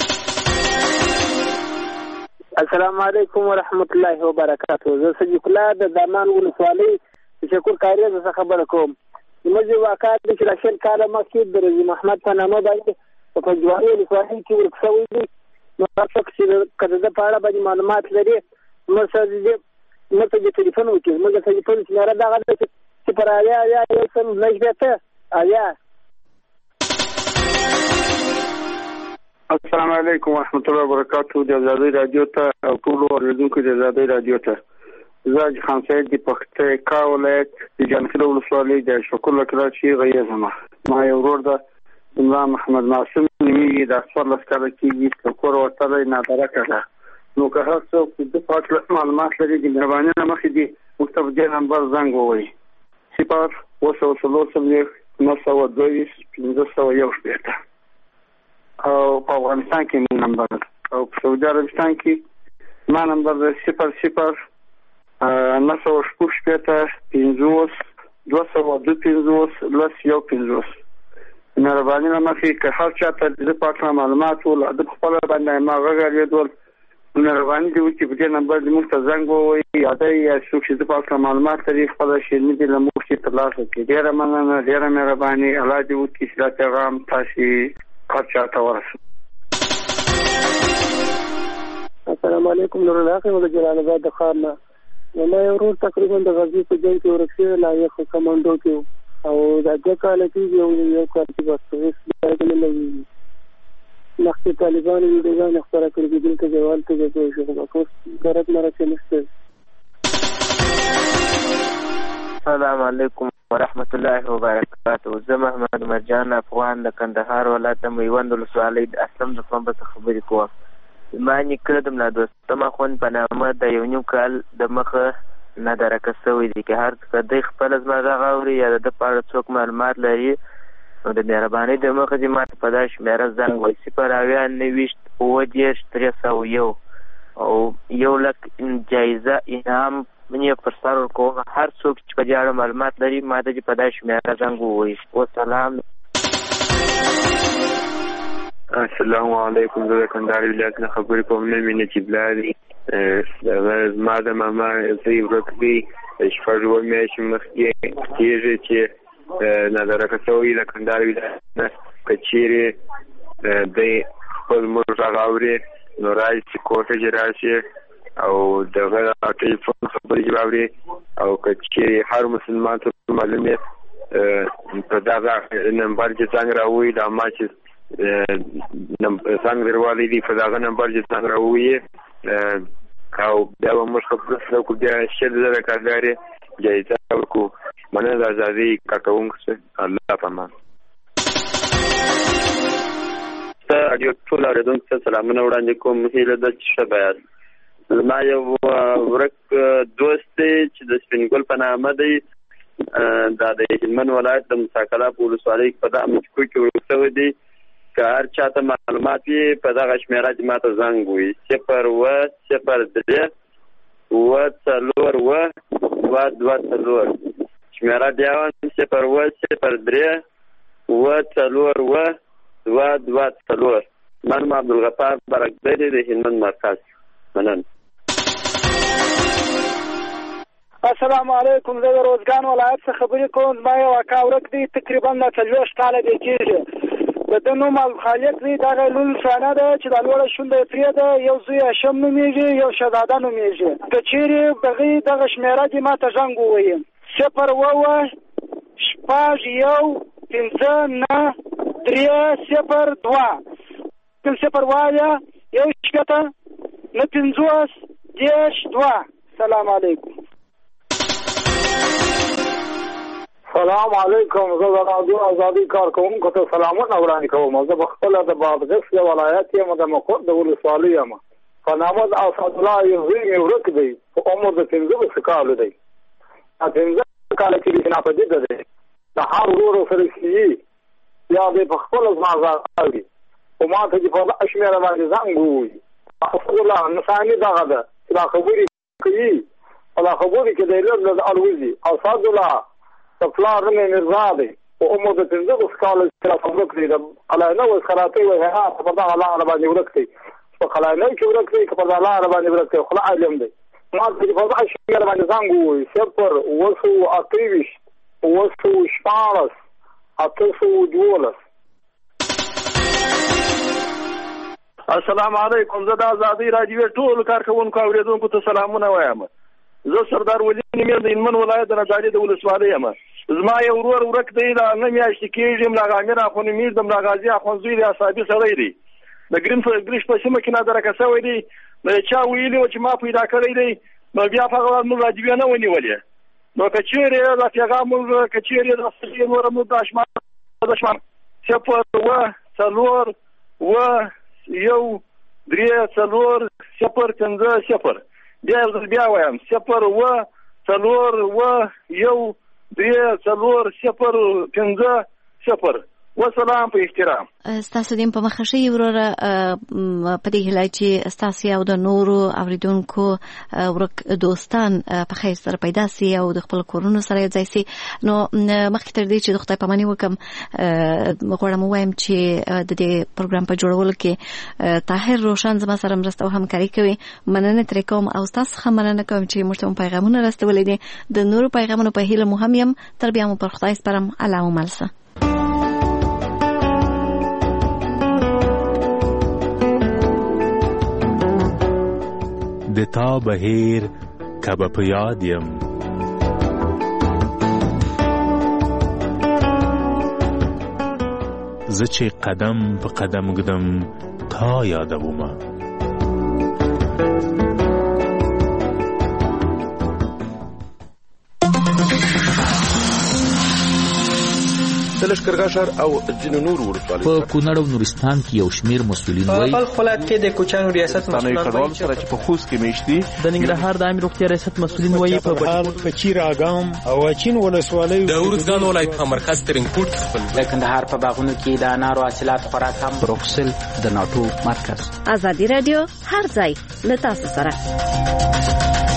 السلام علیکم ورحمت الله وبرکاته. زه صدیق الله د دامان ولسوالۍ شکر کاریه څخه خبره کوم. زموږ واقعات د 40 کاله مخکې د رضی محمد په نامه باندې په جواري ولسوالۍ کې ورک شوی دی. نو تاسو چې کله د پاړه باندې معلومات لري مرسته ټلیفون وکړئ. موږ ټلیفون شمېره دغه ده چې پر آیا یو سل نشبته آیا. السلام علیکم ورحمت الله وبرکاتو. د آزادۍ رادیو ته او ټول اوریدونکو د آزادۍ رادیو ته زه خان سید د پکتیکا ولایت د جانخیل ولسوالۍ د شکر لکراچي غیه زما ما یو ورور ده عمران محمد معصوم نومیږي د 14 کاله کېږي د کور وتلی نادرکه ده. نو که هر څوک د په هکله معلومات لري د مهرباني نه مخکې دي موږ ته په دې نمبر زنګ ووایي 0 501 او په افغانستان کې مو نمبر او په سعودي عربستان کې ما نمبر 0 950 مهرباني نه مخکې که هر چا ته د په هکله معلومات ول د خپله باندې ما غږ اورېدول مهرباني دې وکړي په دې نمبر دې موږ ته زنګ ووایي یا دی یا څوک چې د په هکله معلومات لري خپله شیریني دې له موږ چې ترلاسه کړي. ډېره مننه ډېره مهرباني. الله دې وکړي چې دا پیغام تاسې هر چا ته ورسوي. السلام علیکم نور الله خیم د جلال آباد د ښار نه. ما یو ورور تقریبا د غزني په جنګ کې ورک شوی لا یې خو کمانډو کې او دا 2 کاله کېږي یو کال کې بس هېڅ باید نه لګېږي. مخکې طالبانو ویډیوګانې خپاره کړي دي دلته دیوال ته ځای شو خو بس درد مرکې نشته. السلام علیکم ورحمت الله وبرکاته. زه محمد مرجان افغان د کندهار ولایت میوند ولسوالۍ د اسلم د پنبه څخه خبرې کوم. ما نیکه د ملا دوستم اخوند په نامه د یو نیم کال د مخه نادرکه شوی دی که هر څه دی خپله زما غږ اوري یا د ده په اړه څوک معلومات لري نو د مهربانۍ د مخه دې ما ته په دا شمېره زنګ وایي 089 او 1,00,000 جایزه انعام یې پر سر ورکوم هر څوک چې په دې اړه معلومات لري ما ته دې په دا شمېره زنګ ووایي وسلام. السلام علیکم. زه د کندهار ولایت نه خبرې کوم. نوم مې نجیب الله دی. زما د ماما زوی ورک دی. شپږ اووه میاشتې مخکې کېږي چې نادرکه شوی د کندهار ولایت نه که چیرې دی خپل موږ غږ اوري نو راشي کور ته چې راشي او دغه ټلیفون خبرې چې واوري او که چیرې هر مسلمان ته معلوم وي په دغه نمبر چې زنګ راووایي دا ما چې زنګ دروالی دی په دغه نمبر چې زنګ راووایي او بیا به موږ خبره سره وکړو بیا 1,000 کارګارې جایزه ورکړو. مننه د ازادۍ کارکوونکو څخه. الله پامان. راډیو ټول اورېدونکو ته سلامونه وړاندې کوم. هیله ده چې ښه به یاست. زما یو ورک دوست دی چې د سپین ګل په نامه دی. دا د هلمند ولایت د موسی کلاب ولسوالۍ په دا مچکو کې ورک شوی دی. که هر چاته معلومات وي په دغه شمېره چې ما ته زنګ ووایي 0100242 شمېره بیا وایم 0103242. من عبدالغفار برکدری د هلمند مرکز. مننه. السلام علیکم. زه د روزګان ولایت څخه خبرې کوم. زما یو اکا ورک دی تقریبا 40 کاله دی کېږي. د ده نوم خالق دی. دغه لوی شانه ده چې دا لوړه شونډه یې پرې ده. یو زوی هاشم نومېږي یو شهزاده نومېږي. که چیرې دغه شمېره دې ما ته زنګ ووایي 0101592. سلام علیکم. سلام علیکم. زه د راډیو ازادي کارکوونکو ته سلامونه وړاندې کوم. زه په خپله د بادغیس د ولایت یم د مقر د ولسوالۍ یم. په نامه د اسدالله یو زوی مې ورک دی. په عمر د 15 کالو دی. 15 کاله کې ناپدیده دی. د هر ورور سره کېږي یا دی په خپله زما غږ اوري خو ما ته چې په دغه شمېره باندې زنګ ووایي. اسدالله نښاني دغه ده چې دا خبرې کوي او دا خبرې کې دی لږ الوځي. اسدالله د پلار نوم یې مرزا دی. په عمر د 15 کاله چې راته ورک دی. د قلعهنو خراتۍ وایي هغه په دغه لاره باندې ورک دی. په قلعهنو کې ورک دی که په دغه لاره باندې ورک دی خو علم دی. ما ته چې په دغه شمېره باندې زنګ ووایي 02814 السلام علیکم. زه د ازادۍ راډیو ټول کارکوونکو اورېدونکو ته سلامونه وایم. زه سردار ولی نومېږم د هلمند ولایت د نادعلي د ولسوالۍ یم. زما یو ورور ورک دی. دا 9 میاشتې کېږي. ملا امیر اخوند نومېږي. د ملا غازي اخوند زوی دی. اصحابي سړی دی. د ګریش په سیمه کې نادرکه شوی دی. نو چا ویلي و چې ما پیدا کړی دی نو بیا په هغه موږ راډیو نه ونیولې. نو که چیرې دا پیغام موږ که چیرې دا سړي نوره موږ د اشمان 01034 بیا وایم 01034 وسلام په احترام. ستاسو دیم په مخه شي وروره په دې هیله چې ستاسو او د نورو اوریدونکو ورک دوستان په خیر سره پیدا سي او د خپل کورونو سره ځای سي. نو مخکې تر دې چې د خدای پاماني وکم غواړم وایم چې د دې پروګرام په جوړولو کې طاهر روشن زما سره مرسته او همکاري کوي. مننه ترې کوم او تاسو هم مننه کوم چې موږ ته پیغامونه راستولې دي. د نورو پیغامونو په هیله مو هم یم. تر بیا مو پر خدای سپارم. الله مو ملسه. د تا بهیر کبه په یاد یم زه چې قدم په قدم ږدم تا یادومه د لښکرګاه ښار او ځینو نورو ولسوالیو په کونړ او نورستان کې یو شمېر مسؤلین وایي په ولایت کې د کوچیانو ریاست مسؤلین وایي چې په خوست کې میشتي د ننګرهار د عامه روغتیا ریاست مسؤلین وایي په چیر اګام او اچین ولسوالیو د ارزګان ولایت په مرکز ترنګپوټ خپل د کندهار په باغونو کې د انارو حاصلات خوراک هم بروکسل د ناټو مرکز. ازادي رادیو هر ځای له تاسو سره.